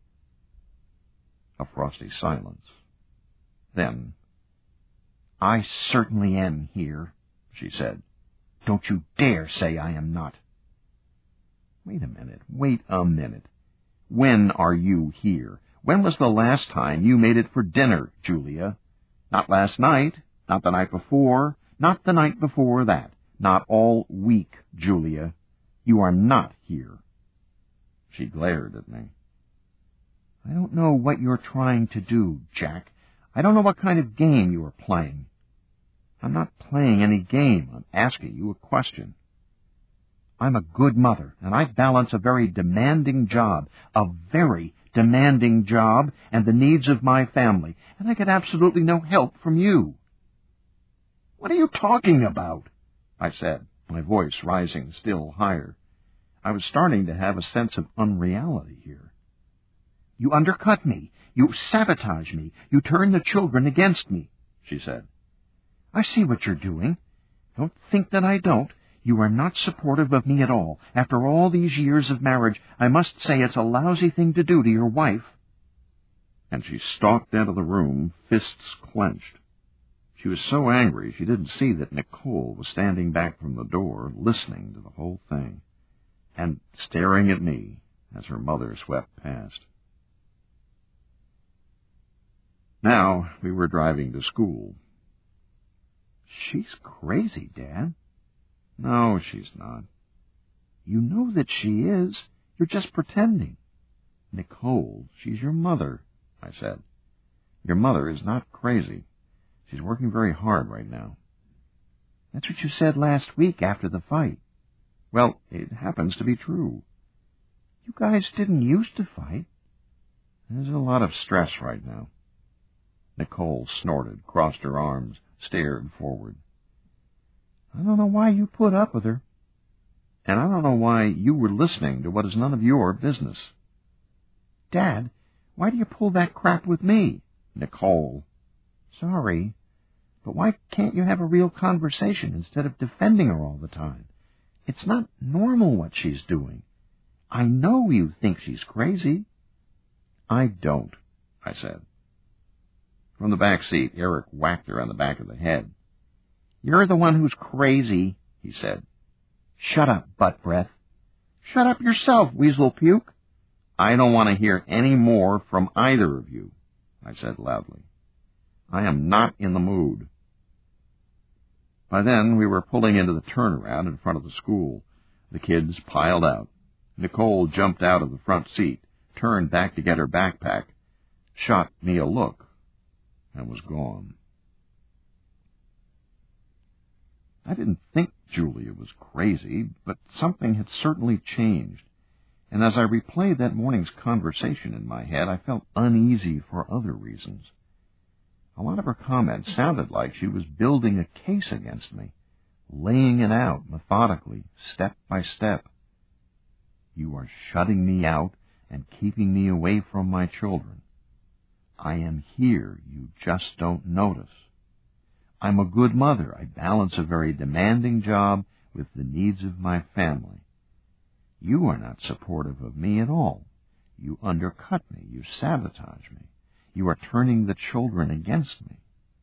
A frosty silence. Then, I certainly am here, she said. Don't you dare say I am not. Wait a minute, wait a minute. When are you here? When was the last time you made it for dinner, Julia? Not last night, not the night before, not the night before that, not all week, Julia. You are not here. She glared at me. I don't know what you're trying to do, Jack. I don't know what kind of game you are playing. I'm not playing any game. I'm asking you a question. I'm a good mother, and I balance a very demanding job, a very demanding job, and the needs of my family, and I get absolutely no help from you. What are you talking about? I said, my voice rising still higher. I was starting to have a sense of unreality here. You undercut me. You sabotage me. You turn the children against me, she said. I see what you're doing. Don't think that I don't. You are not supportive of me at all. After all these years of marriage, I must say it's a lousy thing to do to your wife. And she stalked out of the room, fists clenched. She was so angry she didn't see that Nicole was standing back from the door, listening to the whole thing, and staring at me as her mother swept past. Now we were driving to school. She's crazy, Dad. No, she's not. You know that she is. You're just pretending. Nicole, she's your mother, I said. Your mother is not crazy. She's working very hard right now. That's what you said last week after the fight. Well, it happens to be true. You guys didn't used to fight. There's a lot of stress right now. Nicole snorted, crossed her arms, stared forward. I don't know why you put up with her. And I don't know why you were listening to what is none of your business. Dad, why do you pull that crap with me? Nicole. Sorry, but why can't you have a real conversation instead of defending her all the time? It's not normal what she's doing. I know you think she's crazy. I don't, I said. From the back seat, Eric whacked her on the back of the head. You're the one who's crazy, he said. Shut up, butt breath. Shut up yourself, weasel puke. I don't want to hear any more from either of you, I said loudly. I am not in the mood. By then, we were pulling into the turnaround in front of the school. The kids piled out. Nicole jumped out of the front seat, turned back to get her backpack, shot me a look, and was gone. I didn't think Julia was crazy, but something had certainly changed, and as I replayed that morning's conversation in my head, I felt uneasy for other reasons. A lot of her comments sounded like she was building a case against me, laying it out methodically, step by step. You are shutting me out and keeping me away from my children. I am here, you just don't notice. I'm a good mother. I balance a very demanding job with the needs of my family. You are not supportive of me at all. You undercut me. You sabotage me. You are turning the children against me.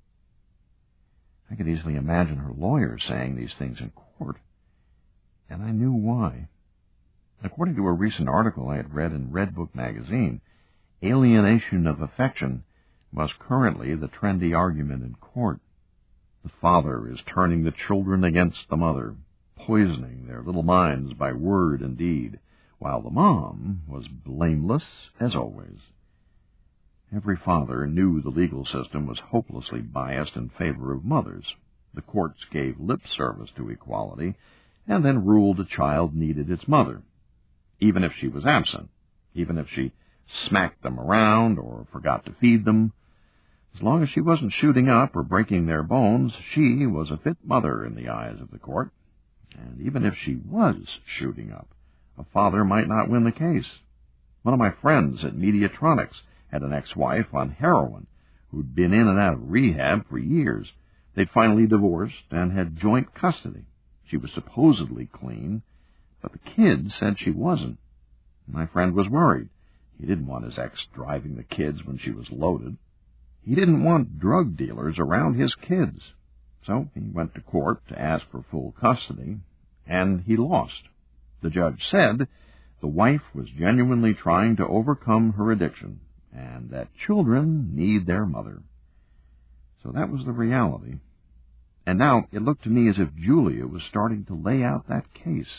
I could easily imagine her lawyer saying these things in court, and I knew why. According to a recent article I had read in Redbook magazine, alienation of affection was currently the trendy argument in court. The father is turning the children against the mother, poisoning their little minds by word and deed, while the mom was blameless as always. Every father knew the legal system was hopelessly biased in favor of mothers. The courts gave lip service to equality and then ruled a child needed its mother, even if she was absent, even if she smacked them around or forgot to feed them. As long as she wasn't shooting up or breaking their bones, she was a fit mother in the eyes of the court. And even if she was shooting up, a father might not win the case. One of my friends at Mediatronics had an ex-wife on heroin who'd been in and out of rehab for years. They'd finally divorced and had joint custody. She was supposedly clean, but the kids said she wasn't. My friend was worried. He didn't want his ex driving the kids when she was loaded. He didn't want drug dealers around his kids. So he went to court to ask for full custody, and he lost. The judge said the wife was genuinely trying to overcome her addiction, and that children need their mother. So that was the reality. And now it looked to me as if Julia was starting to lay out that case.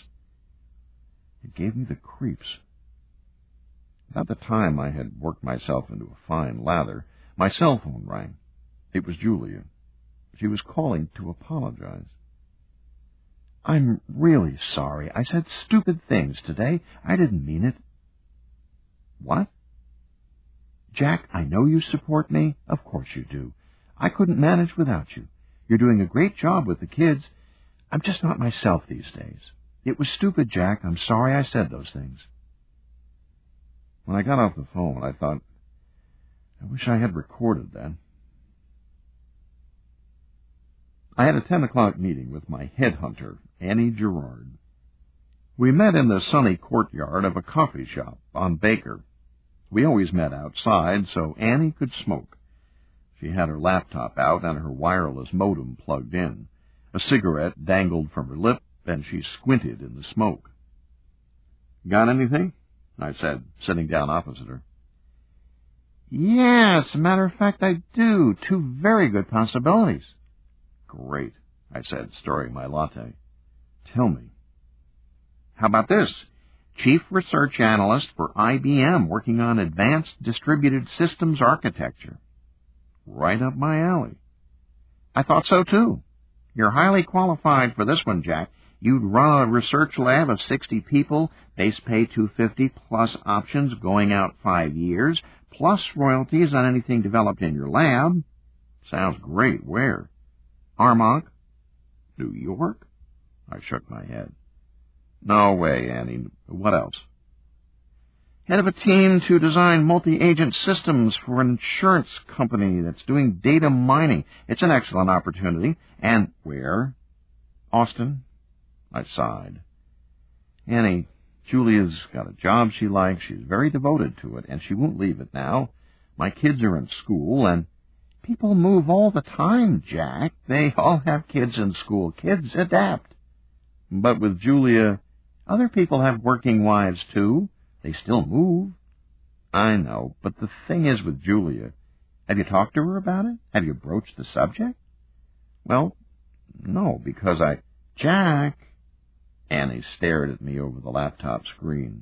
It gave me the creeps. About the time I had worked myself into a fine lather, my cell phone rang. It was Julia. She was calling to apologize. "I'm really sorry. I said stupid things today. I didn't mean it." "What?" "Jack, I know you support me. Of course you do. I couldn't manage without you. You're doing a great job with the kids. I'm just not myself these days. It was stupid, Jack. I'm sorry I said those things." When I got off the phone, I thought, I wish I had recorded that. I had a ten o'clock meeting with my headhunter, Annie Gerard. We met in the sunny courtyard of a coffee shop on Baker. We always met outside so Annie could smoke. She had her laptop out and her wireless modem plugged in. A cigarette dangled from her lip, and she squinted in the smoke. "Got anything?" I said, sitting down opposite her. "Yes, as a matter of fact, I do. Two very good possibilities." "Great," I said, stirring my latte. "Tell me." "How about this? Chief Research Analyst for I B M working on Advanced Distributed Systems Architecture." "Right up my alley." "I thought so, too. You're highly qualified for this one, Jack. You'd run a research lab of sixty people, base pay two hundred fifty dollars plus options going out five years, plus royalties on anything developed in your lab." "Sounds great. Where?" "Armonk." "New York?" I shook my head. "No way, Annie. What else?" "Head of a team to design multi-agent systems for an insurance company that's doing data mining. It's an excellent opportunity." "And where?" "Austin." I sighed. "Annie, Julia's got a job she likes. She's very devoted to it, and she won't leave it now. My kids are in school, and—" "People move all the time, Jack. They all have kids in school. Kids adapt." "But with Julia—" "Other people have working wives, too. They still move." "I know, but the thing is with Julia, have you talked to her about it? Have you broached the subject?" "Well, no, because I—" "Jack!" Annie stared at me over the laptop screen.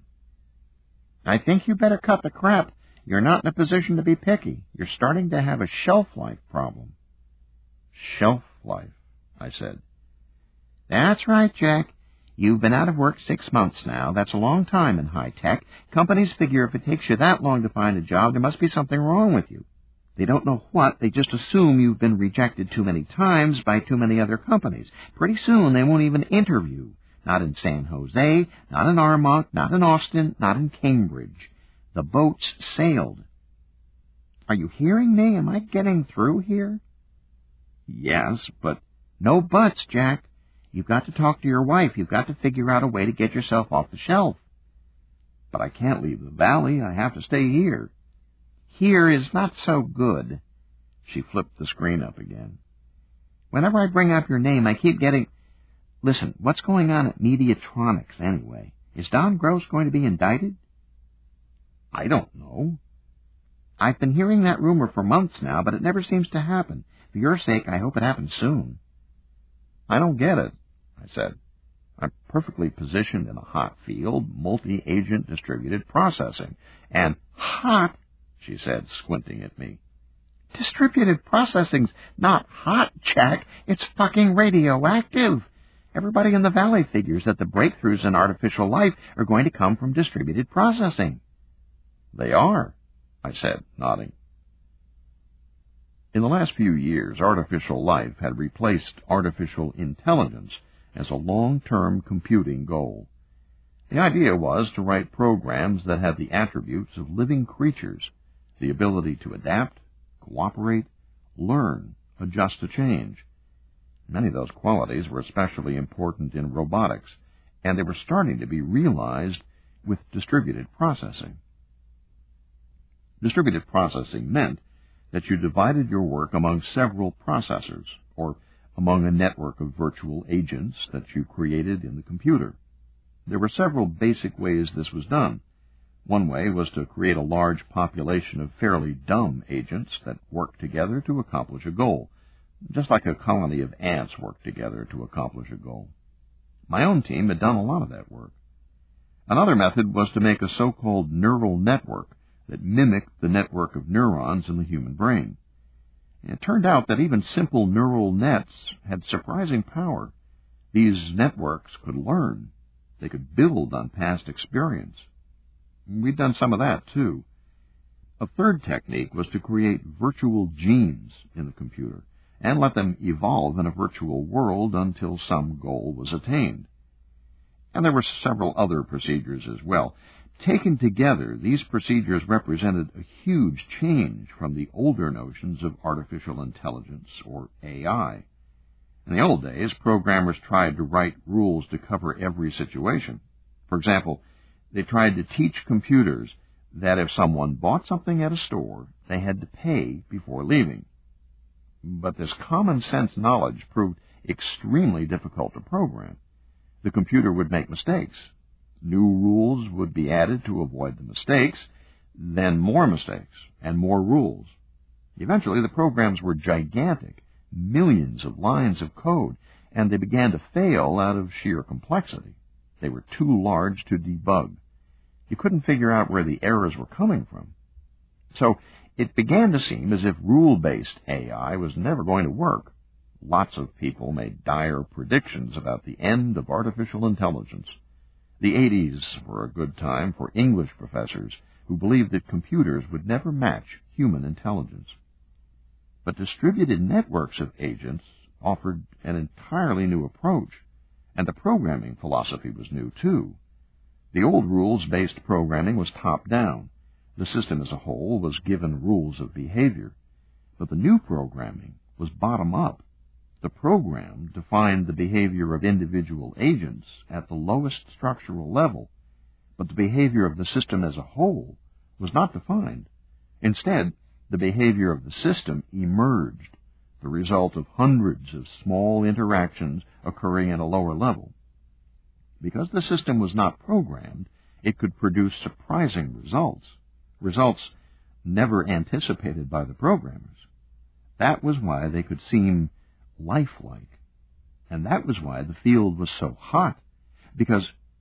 "I think you better cut the crap. You're not in a position to be picky. You're starting to have a shelf life problem." "Shelf life," I said. "That's right, Jack. You've been out of work six months now. That's a long time in high tech. Companies figure if it takes you that long to find a job, there must be something wrong with you. They don't know what. They just assume you've been rejected too many times by too many other companies. Pretty soon they won't even interview. Not in San Jose, not in Armonk, not in Austin, not in Cambridge. The boat's sailed. Are you hearing me? Am I getting through here?" "Yes, but—" "No buts, Jack. You've got to talk to your wife. You've got to figure out a way to get yourself off the shelf." "But I can't leave the valley. I have to stay here." "Here is not so good." She flipped the screen up again. "Whenever I bring up your name, I keep getting— Listen, what's going on at Mediatronics, anyway? Is Don Gross going to be indicted? I don't know. I've been hearing that rumor for months now, but it never seems to happen. For your sake, I hope it happens soon. I don't get it, I said. I'm perfectly positioned in a hot field, multi-agent distributed processing. And hot, she said, squinting at me. Distributed processing's not hot, Jack. It's fucking radioactive. Everybody in the Valley figures that the breakthroughs in artificial life are going to come from distributed processing. They are, I said, nodding. In the last few years, artificial life had replaced artificial intelligence as a long-term computing goal. The idea was to write programs that had the attributes of living creatures, the ability to adapt, cooperate, learn, adjust to change. Many of those qualities were especially important in robotics, and they were starting to be realized with distributed processing. Distributed processing meant that you divided your work among several processors, or among a network of virtual agents that you created in the computer. There were several basic ways this was done. One way was to create a large population of fairly dumb agents that worked together to accomplish a goal, just like a colony of ants worked together to accomplish a goal. My own team had done a lot of that work. Another method was to make a so-called neural network that mimicked the network of neurons in the human brain. It turned out that even simple neural nets had surprising power. These networks could learn. They could build on past experience. We'd done some of that, too. A third technique was to create virtual genes in the computer and let them evolve in a virtual world until some goal was attained. And there were several other procedures as well. Taken together, these procedures represented a huge change from the older notions of artificial intelligence, or A I. In the old days, programmers tried to write rules to cover every situation. For example, they tried to teach computers that if someone bought something at a store, they had to pay before leaving. But this common-sense knowledge proved extremely difficult to program. The computer would make mistakes. New rules would be added to avoid the mistakes, then more mistakes, and more rules. Eventually, the programs were gigantic, millions of lines of code, and they began to fail out of sheer complexity. They were too large to debug. You couldn't figure out where the errors were coming from. So it began to seem as if rule-based A I was never going to work. Lots of people made dire predictions about the end of artificial intelligence. The eighties were a good time for English professors who believed that computers would never match human intelligence. But distributed networks of agents offered an entirely new approach, and the programming philosophy was new, too. The old rules-based programming was top-down. The system as a whole was given rules of behavior. But the new programming was bottom-up. The program defined the behavior of individual agents at the lowest structural level, but the behavior of the system as a whole was not defined. Instead, the behavior of the system emerged, the result of hundreds of small interactions occurring at a lower level. Because the system was not programmed, it could produce surprising results, results never anticipated by the programmers. That was why they could seem lifelike. And that was why the field was so hot, because,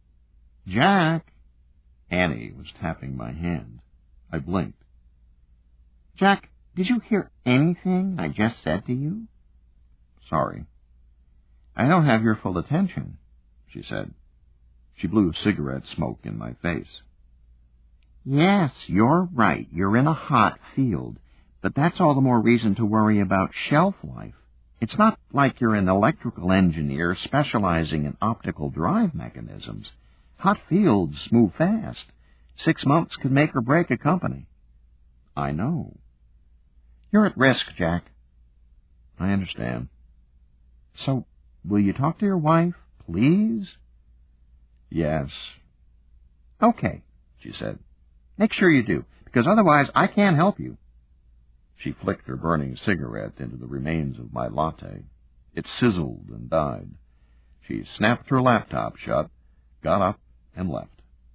Jack, Annie was tapping my hand. I blinked. Jack, did you hear anything I just said to you? Sorry. I don't have your full attention, she said. She blew cigarette smoke in my face. Yes, you're right. You're in a hot field, but that's all the more reason to worry about shelf life. It's not like you're an electrical engineer specializing in optical drive mechanisms. Hot fields move fast. Six months could make or break a company. I know. You're at risk, Jack. I understand. So, will you talk to your wife, please? Yes. Okay, she said. Make sure you do, because otherwise I can't help you. She flicked her burning cigarette into the remains of my latte. It sizzled and died. She snapped her laptop shut, got up, and left.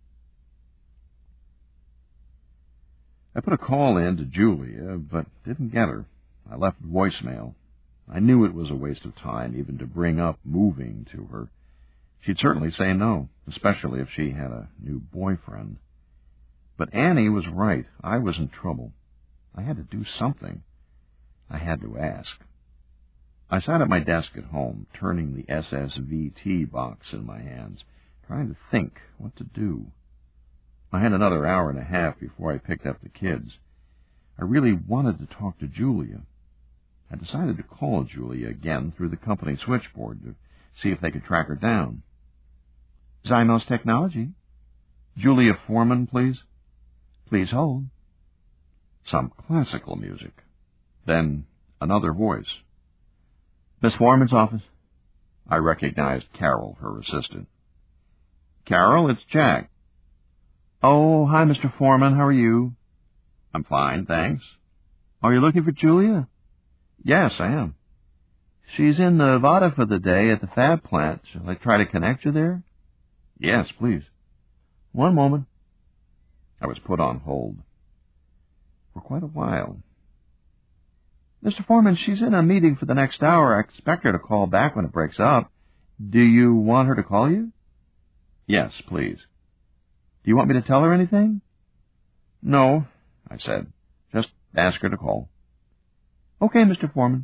I put a call in to Julia, but didn't get her. I left voicemail. I knew it was a waste of time even to bring up moving to her. She'd certainly say no, especially if she had a new boyfriend. But Annie was right. I was in trouble. I had to do something. I had to ask. I sat at my desk at home, turning the S S V T box in my hands, trying to think what to do. I had another hour and a half before I picked up the kids. I really wanted to talk to Julia. I decided to call Julia again through the company switchboard to see if they could track her down. Zymos Technology. Julia Foreman, please. Please hold. Some classical music. Then another voice. Miss Foreman's office. I recognized Carol, her assistant. Carol, it's Jack. Oh, hi, Mister Foreman. How are you? I'm fine, thanks. Are you looking for Julia? Yes, I am. She's in Nevada for the day at the fab plant. Shall I try to connect you there? Yes, please. One moment. I was put on hold. For quite a while. Mister Foreman, she's in a meeting for the next hour. I expect her to call back when it breaks up. Do you want her to call you? Yes, please. Do you want me to tell her anything? No, I said. Just ask her to call. Okay, Mister Foreman.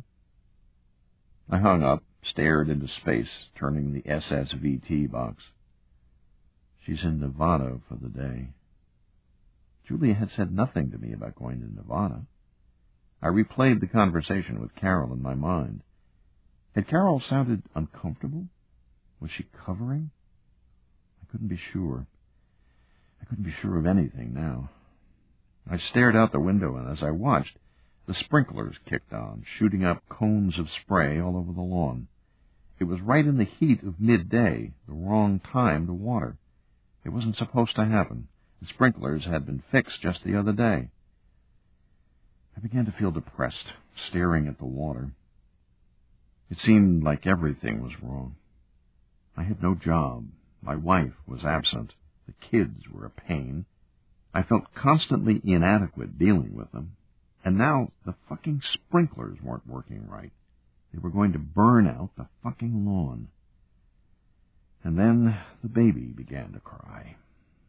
I hung up, stared into space, turning the S S V T box. She's in Nevada for the day. Julia had said nothing to me about going to Nevada. I replayed the conversation with Carol in my mind. Had Carol sounded uncomfortable? Was she covering? I couldn't be sure. I couldn't be sure of anything now. I stared out the window, and as I watched, the sprinklers kicked on, shooting up cones of spray all over the lawn. It was right in the heat of midday, the wrong time to water. It wasn't supposed to happen. The sprinklers had been fixed just the other day. I began to feel depressed, staring at the water. It seemed like everything was wrong. I had no job. My wife was absent. The kids were a pain. I felt constantly inadequate dealing with them. And now the fucking sprinklers weren't working right. They were going to burn out the fucking lawn. And then the baby began to cry.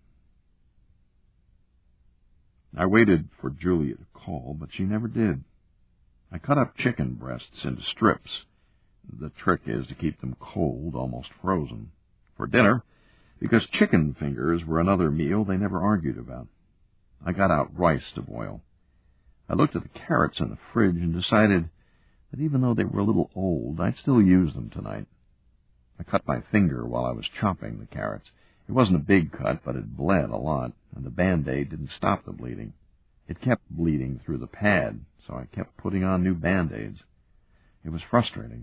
I waited for Julia to call, but she never did. I cut up chicken breasts into strips. The trick is to keep them cold, almost frozen. For dinner, because chicken fingers were another meal they never argued about. I got out rice to boil. I looked at the carrots in the fridge and decided that even though they were a little old, I'd still use them tonight. I cut my finger while I was chopping the carrots. It wasn't a big cut, but it bled a lot, and the Band-Aid didn't stop the bleeding. It kept bleeding through the pad, so I kept putting on new Band-Aids. It was frustrating.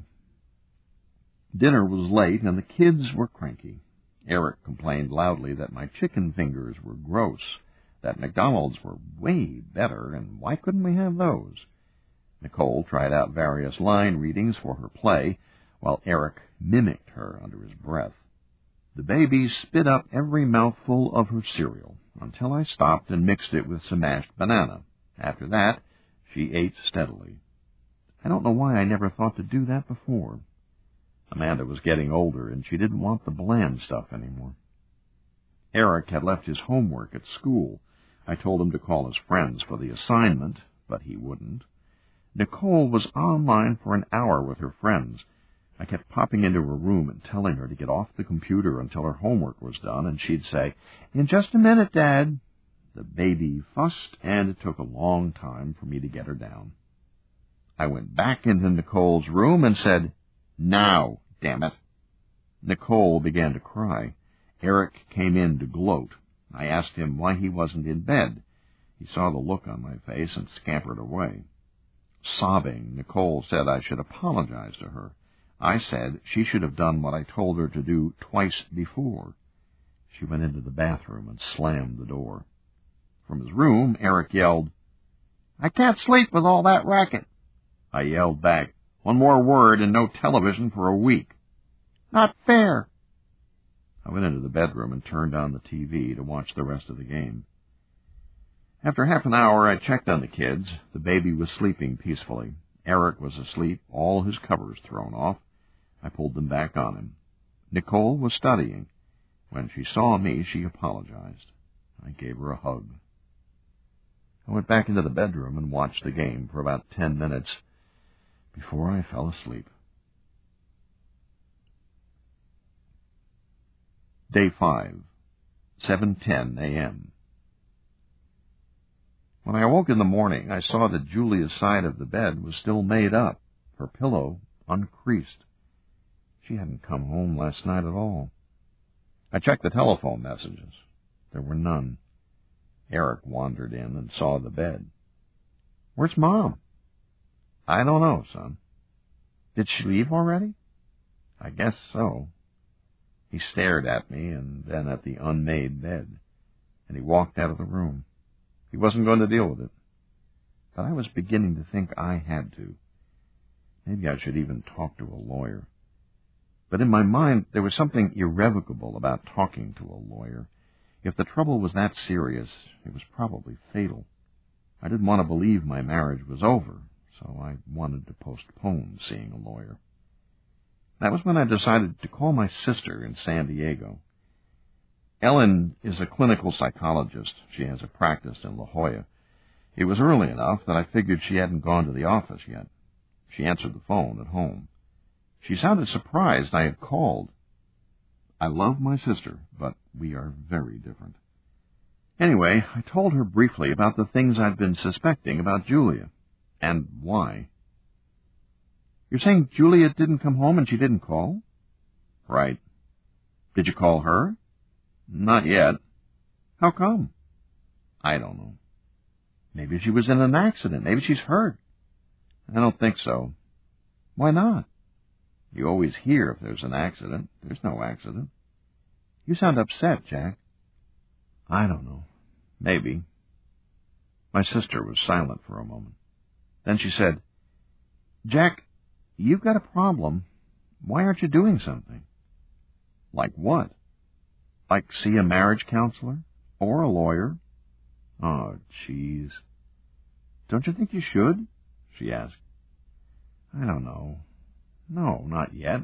Dinner was late, and the kids were cranky. Eric complained loudly that my chicken fingers were gross, that McDonald's were way better, and why couldn't we have those? Nicole tried out various line readings for her play, while Eric mimicked her under his breath. The baby spit up every mouthful of her cereal, until I stopped and mixed it with some mashed banana. After that, she ate steadily. I don't know why I never thought to do that before. Amanda was getting older, and she didn't want the bland stuff anymore. Eric had left his homework at school. I told him to call his friends for the assignment, but he wouldn't. Nicole was online for an hour with her friends. I kept popping into her room and telling her to get off the computer until her homework was done, and she'd say, "In just a minute, Dad." The baby fussed, and it took a long time for me to get her down. I went back into Nicole's room and said, "Now, damn it." Nicole began to cry. Eric came in to gloat. I asked him why he wasn't in bed. He saw the look on my face and scampered away. Sobbing, Nicole said I should apologize to her. I said she should have done what I told her to do twice before. She went into the bathroom and slammed the door. From his room, Eric yelled, "I can't sleep with all that racket." I yelled back, "One more word and no television for a week." "Not fair." I went into the bedroom and turned on the T V to watch the rest of the game. After half an hour, I checked on the kids. The baby was sleeping peacefully. Eric was asleep, all his covers thrown off. I pulled them back on him. Nicole was studying. When she saw me, she apologized. I gave her a hug. I went back into the bedroom and watched the game for about ten minutes before I fell asleep. Day five, seven ten a.m. When I awoke in the morning, I saw that Julia's side of the bed was still made up, her pillow uncreased. She hadn't come home last night at all. I checked the telephone messages. There were none. Eric wandered in and saw the bed. "Where's Mom?" "I don't know, son." "Did she leave already?" "I guess so." He stared at me and then at the unmade bed, and he walked out of the room. He wasn't going to deal with it. But I was beginning to think I had to. Maybe I should even talk to a lawyer. But in my mind, there was something irrevocable about talking to a lawyer. If the trouble was that serious, it was probably fatal. I didn't want to believe my marriage was over, so I wanted to postpone seeing a lawyer. That was when I decided to call my sister in San Diego. Ellen is a clinical psychologist. She has a practice in La Jolla. It was early enough that I figured she hadn't gone to the office yet. She answered the phone at home. She sounded surprised I had called. I love my sister, but we are very different. Anyway, I told her briefly about the things I'd been suspecting about Julia, and why. "You're saying Julia didn't come home and she didn't call?" "Right." "Did you call her?" "Not yet." "How come?" "I don't know." "Maybe she was in an accident. Maybe she's hurt." "I don't think so." "Why not?" "You always hear if there's an accident. There's no accident." "You sound upset, Jack." "I don't know. Maybe." My sister was silent for a moment. Then she said, "Jack, you've got a problem. Why aren't you doing something?" "Like what?" "Like see a marriage counselor or a lawyer." "Oh, jeez." "Don't you think you should?" she asked. "I don't know. No, not yet."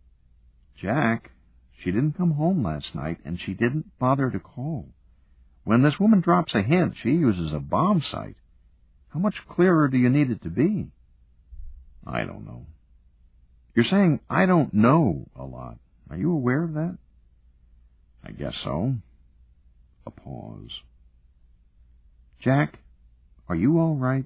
"Jack, she didn't come home last night, and she didn't bother to call. When this woman drops a hint, she uses a bomb site. How much clearer do you need it to be?" "I don't know." "You're saying I don't know a lot. Are you aware of that?" "I guess so." A pause. "Jack, are you all right?"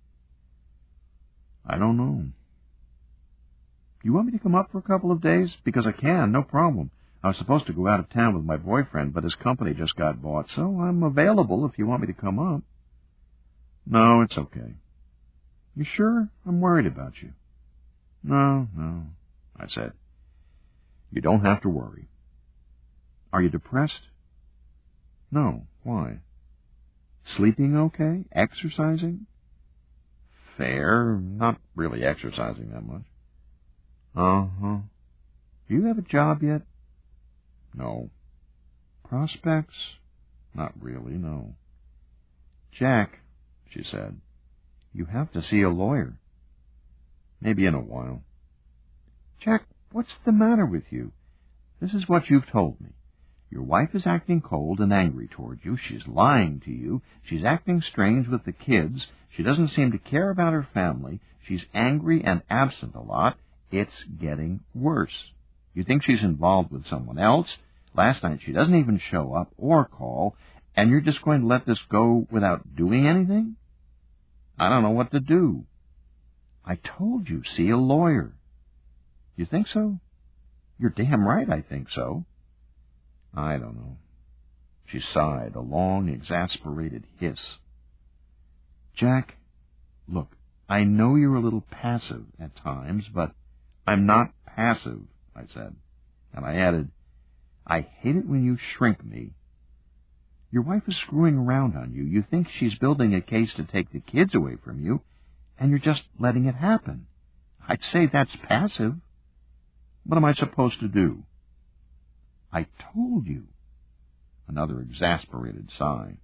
"I don't know." "You want me to come up for a couple of days? Because I can, no problem. I was supposed to go out of town with my boyfriend, but his company just got bought, so I'm available if you want me to come up." "No, it's okay." "You sure? I'm worried about you." "No, no," I said. "You don't have to worry." "Are you depressed?" "No. Why?" "Sleeping okay? Exercising?" "Fair. Not really exercising that much." "Uh-huh. Do you have a job yet?" "No." "Prospects?" "Not really, no." "Jack," she said, "you have to see a lawyer." "Maybe in a while." "Jack, what's the matter with you? This is what you've told me. Your wife is acting cold and angry toward you. She's lying to you. She's acting strange with the kids. She doesn't seem to care about her family. She's angry and absent a lot. It's getting worse. You think she's involved with someone else. Last night she doesn't even show up or call, and you're just going to let this go without doing anything? I don't know what to do." "I told you, see a lawyer." "You think so?" "You're damn right I think so." "I don't know." She sighed, a long, exasperated hiss. "Jack, look, I know you're a little passive at times, but—" "I'm not passive," I said. And I added, "I hate it when you shrink me." "Your wife is screwing around on you. You think she's building a case to take the kids away from you, and you're just letting it happen. I'd say that's passive. What am I supposed to do?" I told you. Another exasperated sigh.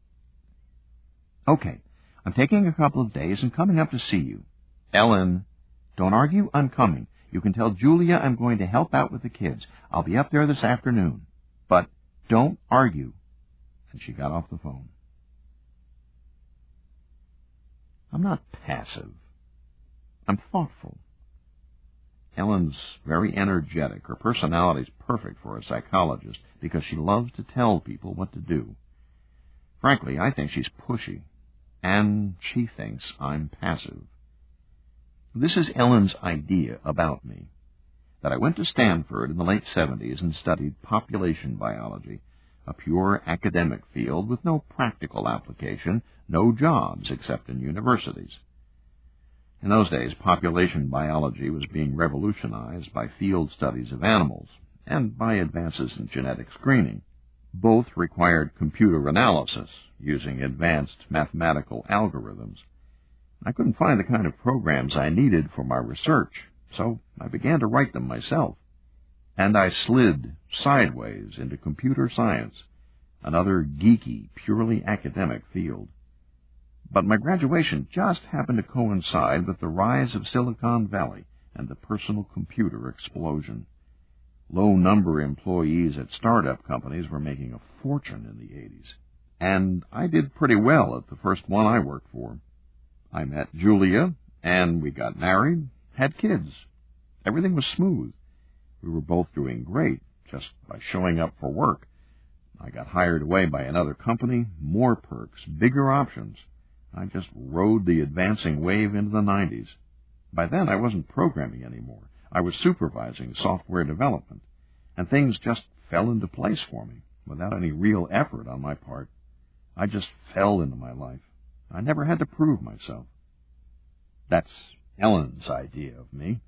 Okay, I'm taking a couple of days and coming up to see you. Ellen, don't argue, I'm coming. You can tell Julia I'm going to help out with the kids. I'll be up there this afternoon. But don't argue. And she got off the phone. I'm not passive. I'm thoughtful. Ellen's very energetic. Her personality's perfect for a psychologist because she loves to tell people what to do. Frankly, I think she's pushy, and she thinks I'm passive. This is Ellen's idea about me, that I went to Stanford in the late seventies and studied population biology, a pure academic field with no practical application, no jobs except in universities. In those days, population biology was being revolutionized by field studies of animals and by advances in genetic screening. Both required computer analysis using advanced mathematical algorithms. I couldn't find the kind of programs I needed for my research, so I began to write them myself. And I slid sideways into computer science, another geeky, purely academic field. But my graduation just happened to coincide with the rise of Silicon Valley and the personal computer explosion. Low-number employees at startup companies were making a fortune in the eighties. And I did pretty well at the first one I worked for. I met Julia, and we got married, had kids. Everything was smooth. We were both doing great, just by showing up for work. I got hired away by another company, more perks, bigger options. I just rode the advancing wave into the nineties. By then, I wasn't programming anymore. I was supervising software development, and things just fell into place for me without any real effort on my part. I just fell into my life. I never had to prove myself. That's Ellen's idea of me.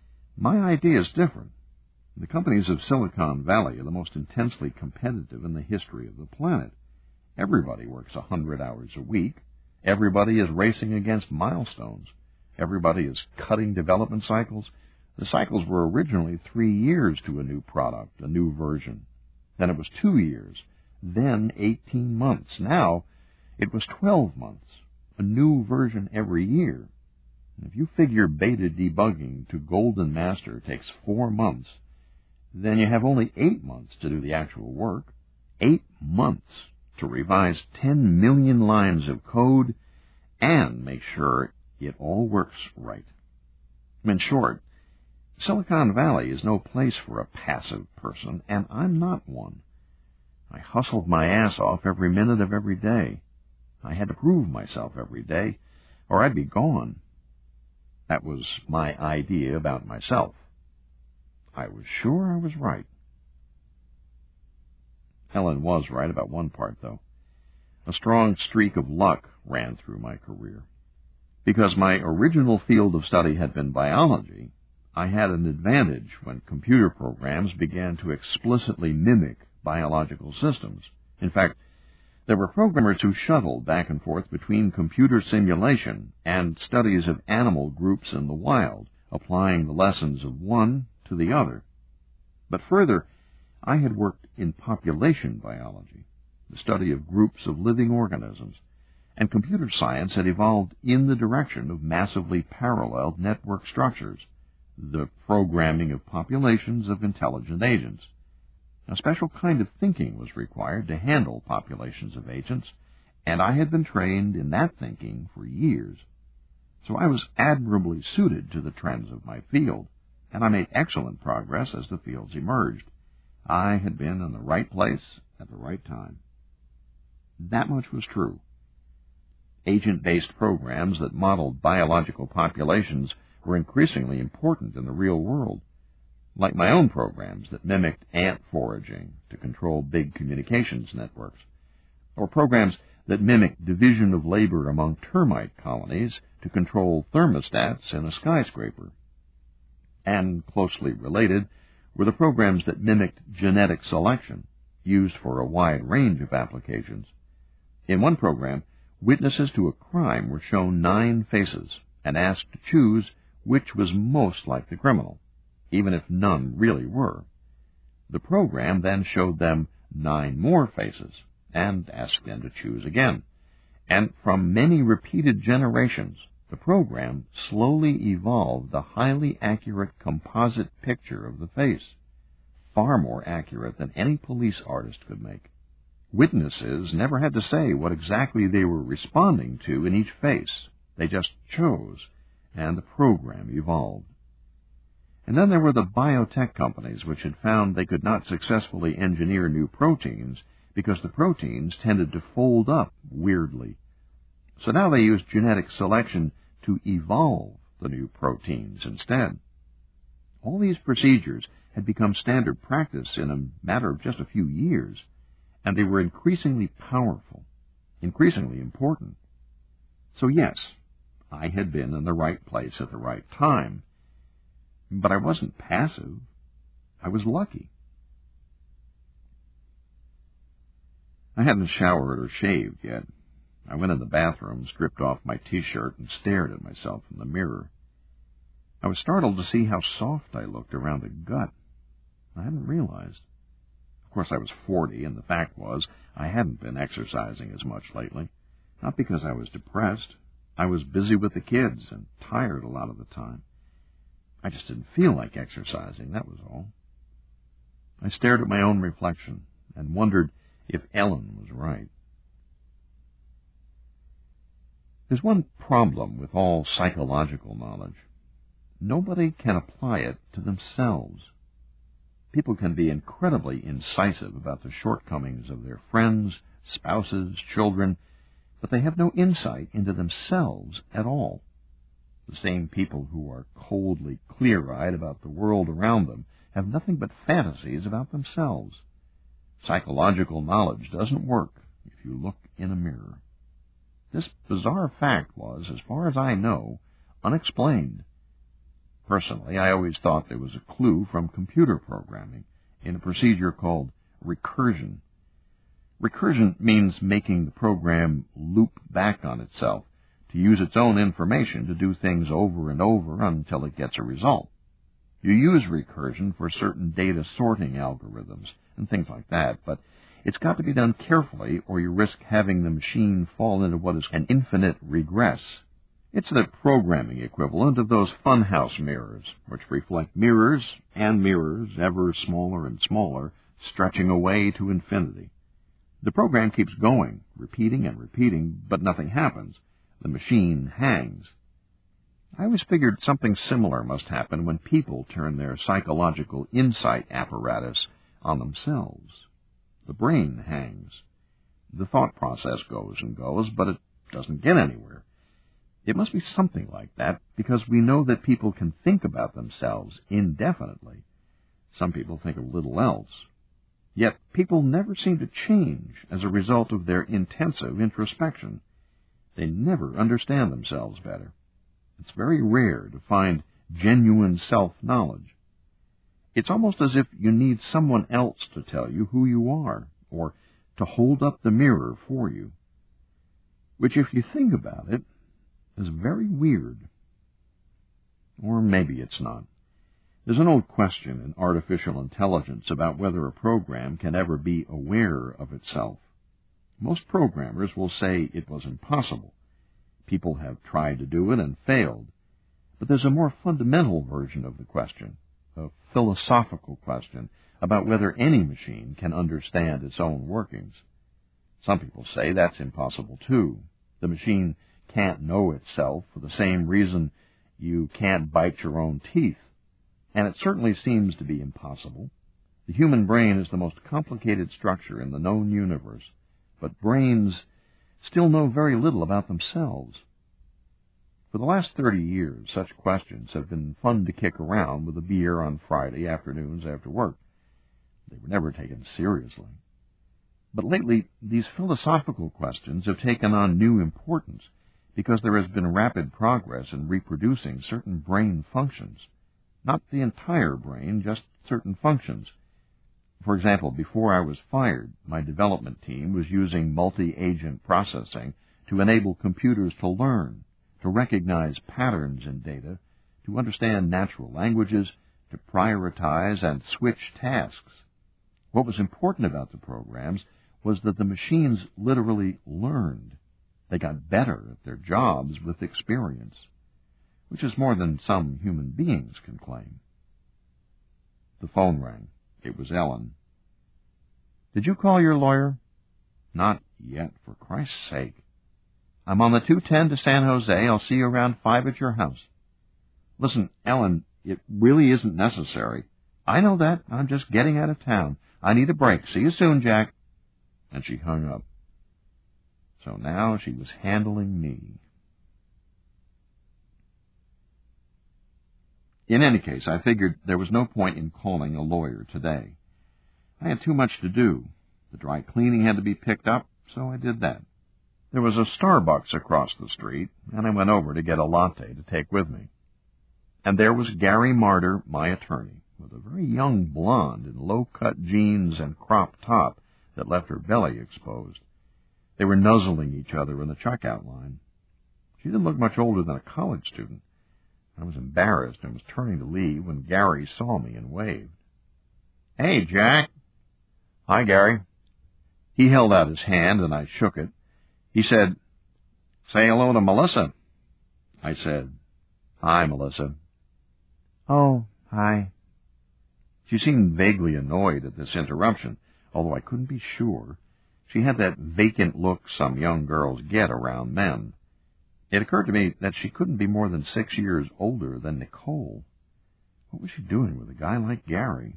My idea is different. The companies of Silicon Valley are the most intensely competitive in the history of the planet. Everybody works a hundred hours a week. Everybody is racing against milestones. Everybody is cutting development cycles. The cycles were originally three years to a new product, a new version. Then it was two years. Then eighteen months. Now it was twelve months, a new version every year. If you figure beta debugging to Golden Master takes four months, then you have only eight months to do the actual work. Eight months to revise ten million lines of code and make sure it all works right. In short, Silicon Valley is no place for a passive person, and I'm not one. I hustled my ass off every minute of every day. I had to prove myself every day, or I'd be gone. That was my idea about myself. I was sure I was right. Ellen was right about one part, though. A strong streak of luck ran through my career. Because my original field of study had been biology, I had an advantage when computer programs began to explicitly mimic biological systems. In fact, there were programmers who shuttled back and forth between computer simulation and studies of animal groups in the wild, applying the lessons of one to the other. But further, I had worked in population biology, the study of groups of living organisms, and computer science had evolved in the direction of massively paralleled network structures, the programming of populations of intelligent agents. A special kind of thinking was required to handle populations of agents, and I had been trained in that thinking for years. So I was admirably suited to the trends of my field, and I made excellent progress as the fields emerged. I had been in the right place at the right time. That much was true. Agent-based programs that modeled biological populations were increasingly important in the real world, like my own programs that mimicked ant foraging to control big communications networks, or programs that mimicked division of labor among termite colonies to control thermostats in a skyscraper. And closely related were the programs that mimicked genetic selection, used for a wide range of applications. In one program, witnesses to a crime were shown nine faces and asked to choose which was most like the criminal, even if none really were. The program then showed them nine more faces and asked them to choose again. And from many repeated generations, the program slowly evolved a highly accurate composite picture of the face, far more accurate than any police artist could make. Witnesses never had to say what exactly they were responding to in each face. They just chose, and the program evolved. And then there were the biotech companies which had found they could not successfully engineer new proteins because the proteins tended to fold up weirdly. So now they used genetic selection to evolve the new proteins instead. All these procedures had become standard practice in a matter of just a few years, and they were increasingly powerful, increasingly important. So yes, I had been in the right place at the right time, but I wasn't passive. I was lucky. I hadn't showered or shaved yet. I went in the bathroom, stripped off my T-shirt, and stared at myself in the mirror. I was startled to see how soft I looked around the gut. I hadn't realized. Of course, I was forty, and the fact was I hadn't been exercising as much lately. Not because I was depressed. I was busy with the kids and tired a lot of the time. I just didn't feel like exercising, that was all. I stared at my own reflection and wondered if Ellen was right. There's one problem with all psychological knowledge. Nobody can apply it to themselves. People can be incredibly incisive about the shortcomings of their friends, spouses, children, but they have no insight into themselves at all. The same people who are coldly clear-eyed about the world around them have nothing but fantasies about themselves. Psychological knowledge doesn't work if you look in a mirror. This bizarre fact was, as far as I know, unexplained. Personally, I always thought there was a clue from computer programming in a procedure called recursion. Recursion means making the program loop back on itself to use its own information to do things over and over until it gets a result. You use recursion for certain data sorting algorithms and things like that, but it's got to be done carefully or you risk having the machine fall into what is an infinite regress. It's the programming equivalent of those funhouse mirrors, which reflect mirrors and mirrors ever smaller and smaller, stretching away to infinity. The program keeps going, repeating and repeating, but nothing happens. The machine hangs. I always figured something similar must happen when people turn their psychological insight apparatus on themselves. The brain hangs. The thought process goes and goes, but it doesn't get anywhere. It must be something like that, because we know that people can think about themselves indefinitely. Some people think of little else. Yet people never seem to change as a result of their intensive introspection. They never understand themselves better. It's very rare to find genuine self-knowledge. It's almost as if you need someone else to tell you who you are, or to hold up the mirror for you. Which, if you think about it, is very weird. Or maybe it's not. There's an old question in artificial intelligence about whether a program can ever be aware of itself. Most programmers will say it was impossible. People have tried to do it and failed. But there's a more fundamental version of the question, a philosophical question about whether any machine can understand its own workings. Some people say that's impossible too. The machine can't know itself for the same reason you can't bite your own teeth. And it certainly seems to be impossible. The human brain is the most complicated structure in the known universe, but brains still know very little about themselves. For the last thirty years, such questions have been fun to kick around with a beer on Friday afternoons after work. They were never taken seriously. But lately, these philosophical questions have taken on new importance because there has been rapid progress in reproducing certain brain functions. Not the entire brain, just certain functions. For example, before I was fired, my development team was using multi-agent processing to enable computers to learn, to recognize patterns in data, to understand natural languages, to prioritize and switch tasks. What was important about the programs was that the machines literally learned. They got better at their jobs with experience, which is more than some human beings can claim. The phone rang. It was Ellen. "Did you call your lawyer?" "Not yet, for Christ's sake." "I'm on the two ten to San Jose. I'll see you around five at your house." "Listen, Ellen, it really isn't necessary." "I know that. I'm just getting out of town. I need a break. See you soon, Jack." And she hung up. So now she was handling me. In any case, I figured there was no point in calling a lawyer today. I had too much to do. The dry cleaning had to be picked up, so I did that. There was a Starbucks across the street, and I went over to get a latte to take with me. And there was Gary Marder, my attorney, with a very young blonde in low-cut jeans and crop top that left her belly exposed. They were nuzzling each other in the checkout line. She didn't look much older than a college student. I was embarrassed and was turning to leave when Gary saw me and waved. "Hey, Jack." "Hi, Gary." He held out his hand, and I shook it. He said, "Say hello to Melissa." I said, "Hi, Melissa." "Oh, hi." She seemed vaguely annoyed at this interruption, although I couldn't be sure. She had that vacant look some young girls get around men. It occurred to me that she couldn't be more than six years older than Nicole. What was she doing with a guy like Gary?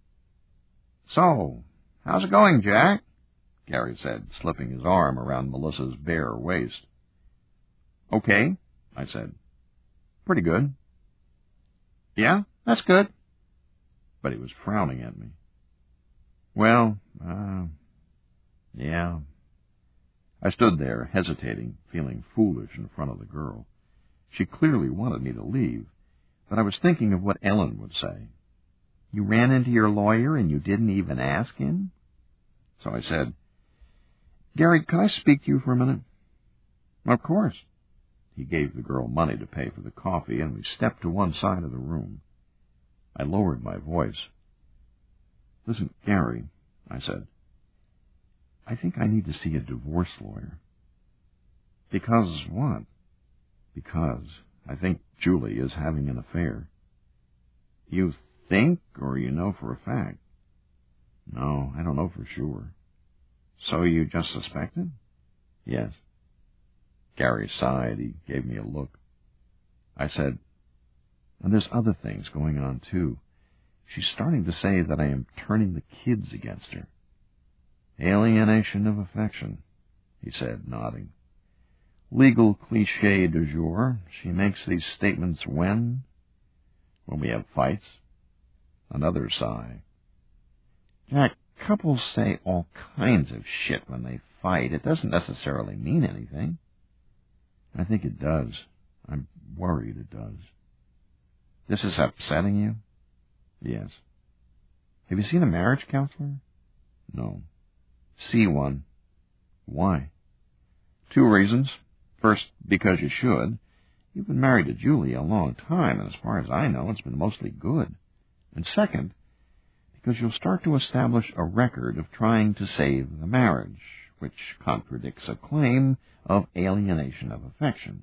"So, how's it going, Jack?" Gary said, slipping his arm around Melissa's bare waist. "Okay," I said. "Pretty good." "Yeah, that's good." But he was frowning at me. "Well, uh, yeah." I stood there, hesitating, feeling foolish in front of the girl. She clearly wanted me to leave, but I was thinking of what Ellen would say. "You ran into your lawyer and you didn't even ask him?" So I said, "Gary, can I speak to you for a minute?" "Of course." He gave the girl money to pay for the coffee, and we stepped to one side of the room. I lowered my voice. "Listen, Gary," I said, "I think I need to see a divorce lawyer." "Because what?" "Because I think Julie is having an affair." "You think, or you know for a fact?" "No, I don't know for sure." "So you just suspected?" "Yes." Gary sighed. He gave me a look. I said, "And there's other things going on, too. She's starting to say that I am turning the kids against her." "Alienation of affection," he said, nodding. "Legal cliché du jour. She makes these statements when? When we have fights." Another sigh. "Jack, couples say all kinds of shit when they fight. It doesn't necessarily mean anything." "I think it does. I'm worried it does." "This is upsetting you?" "Yes." "Have you seen a marriage counselor?" "No." "See one." "Why?" "Two reasons. First, because you should. You've been married to Julie a long time, and as far as I know, it's been mostly good. And second, because you'll start to establish a record of trying to save the marriage, which contradicts a claim of alienation of affection."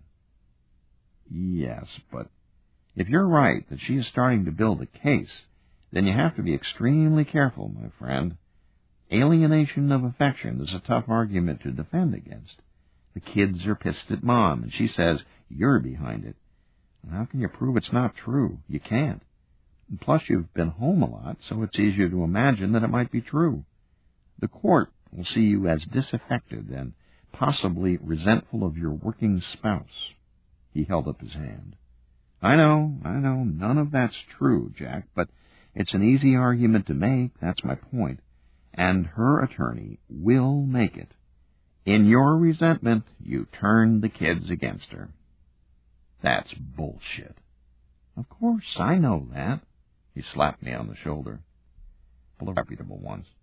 "Yes, but if you're right that she is starting to build a case, then you have to be extremely careful, my friend. Alienation of affection is a tough argument to defend against. The kids are pissed at Mom, and she says you're behind it. And how can you prove it's not true? You can't. And plus, you've been home a lot, so it's easier to imagine that it might be true. The court will see you as disaffected and possibly resentful of your working spouse." He held up his hand. "I know, I know, none of that's true, Jack, but it's an easy argument to make, that's my point. And her attorney will make it. In your resentment, you turned the kids against her." "That's bullshit." "Of course, I know that." He slapped me on the shoulder. "Full of reputable ones."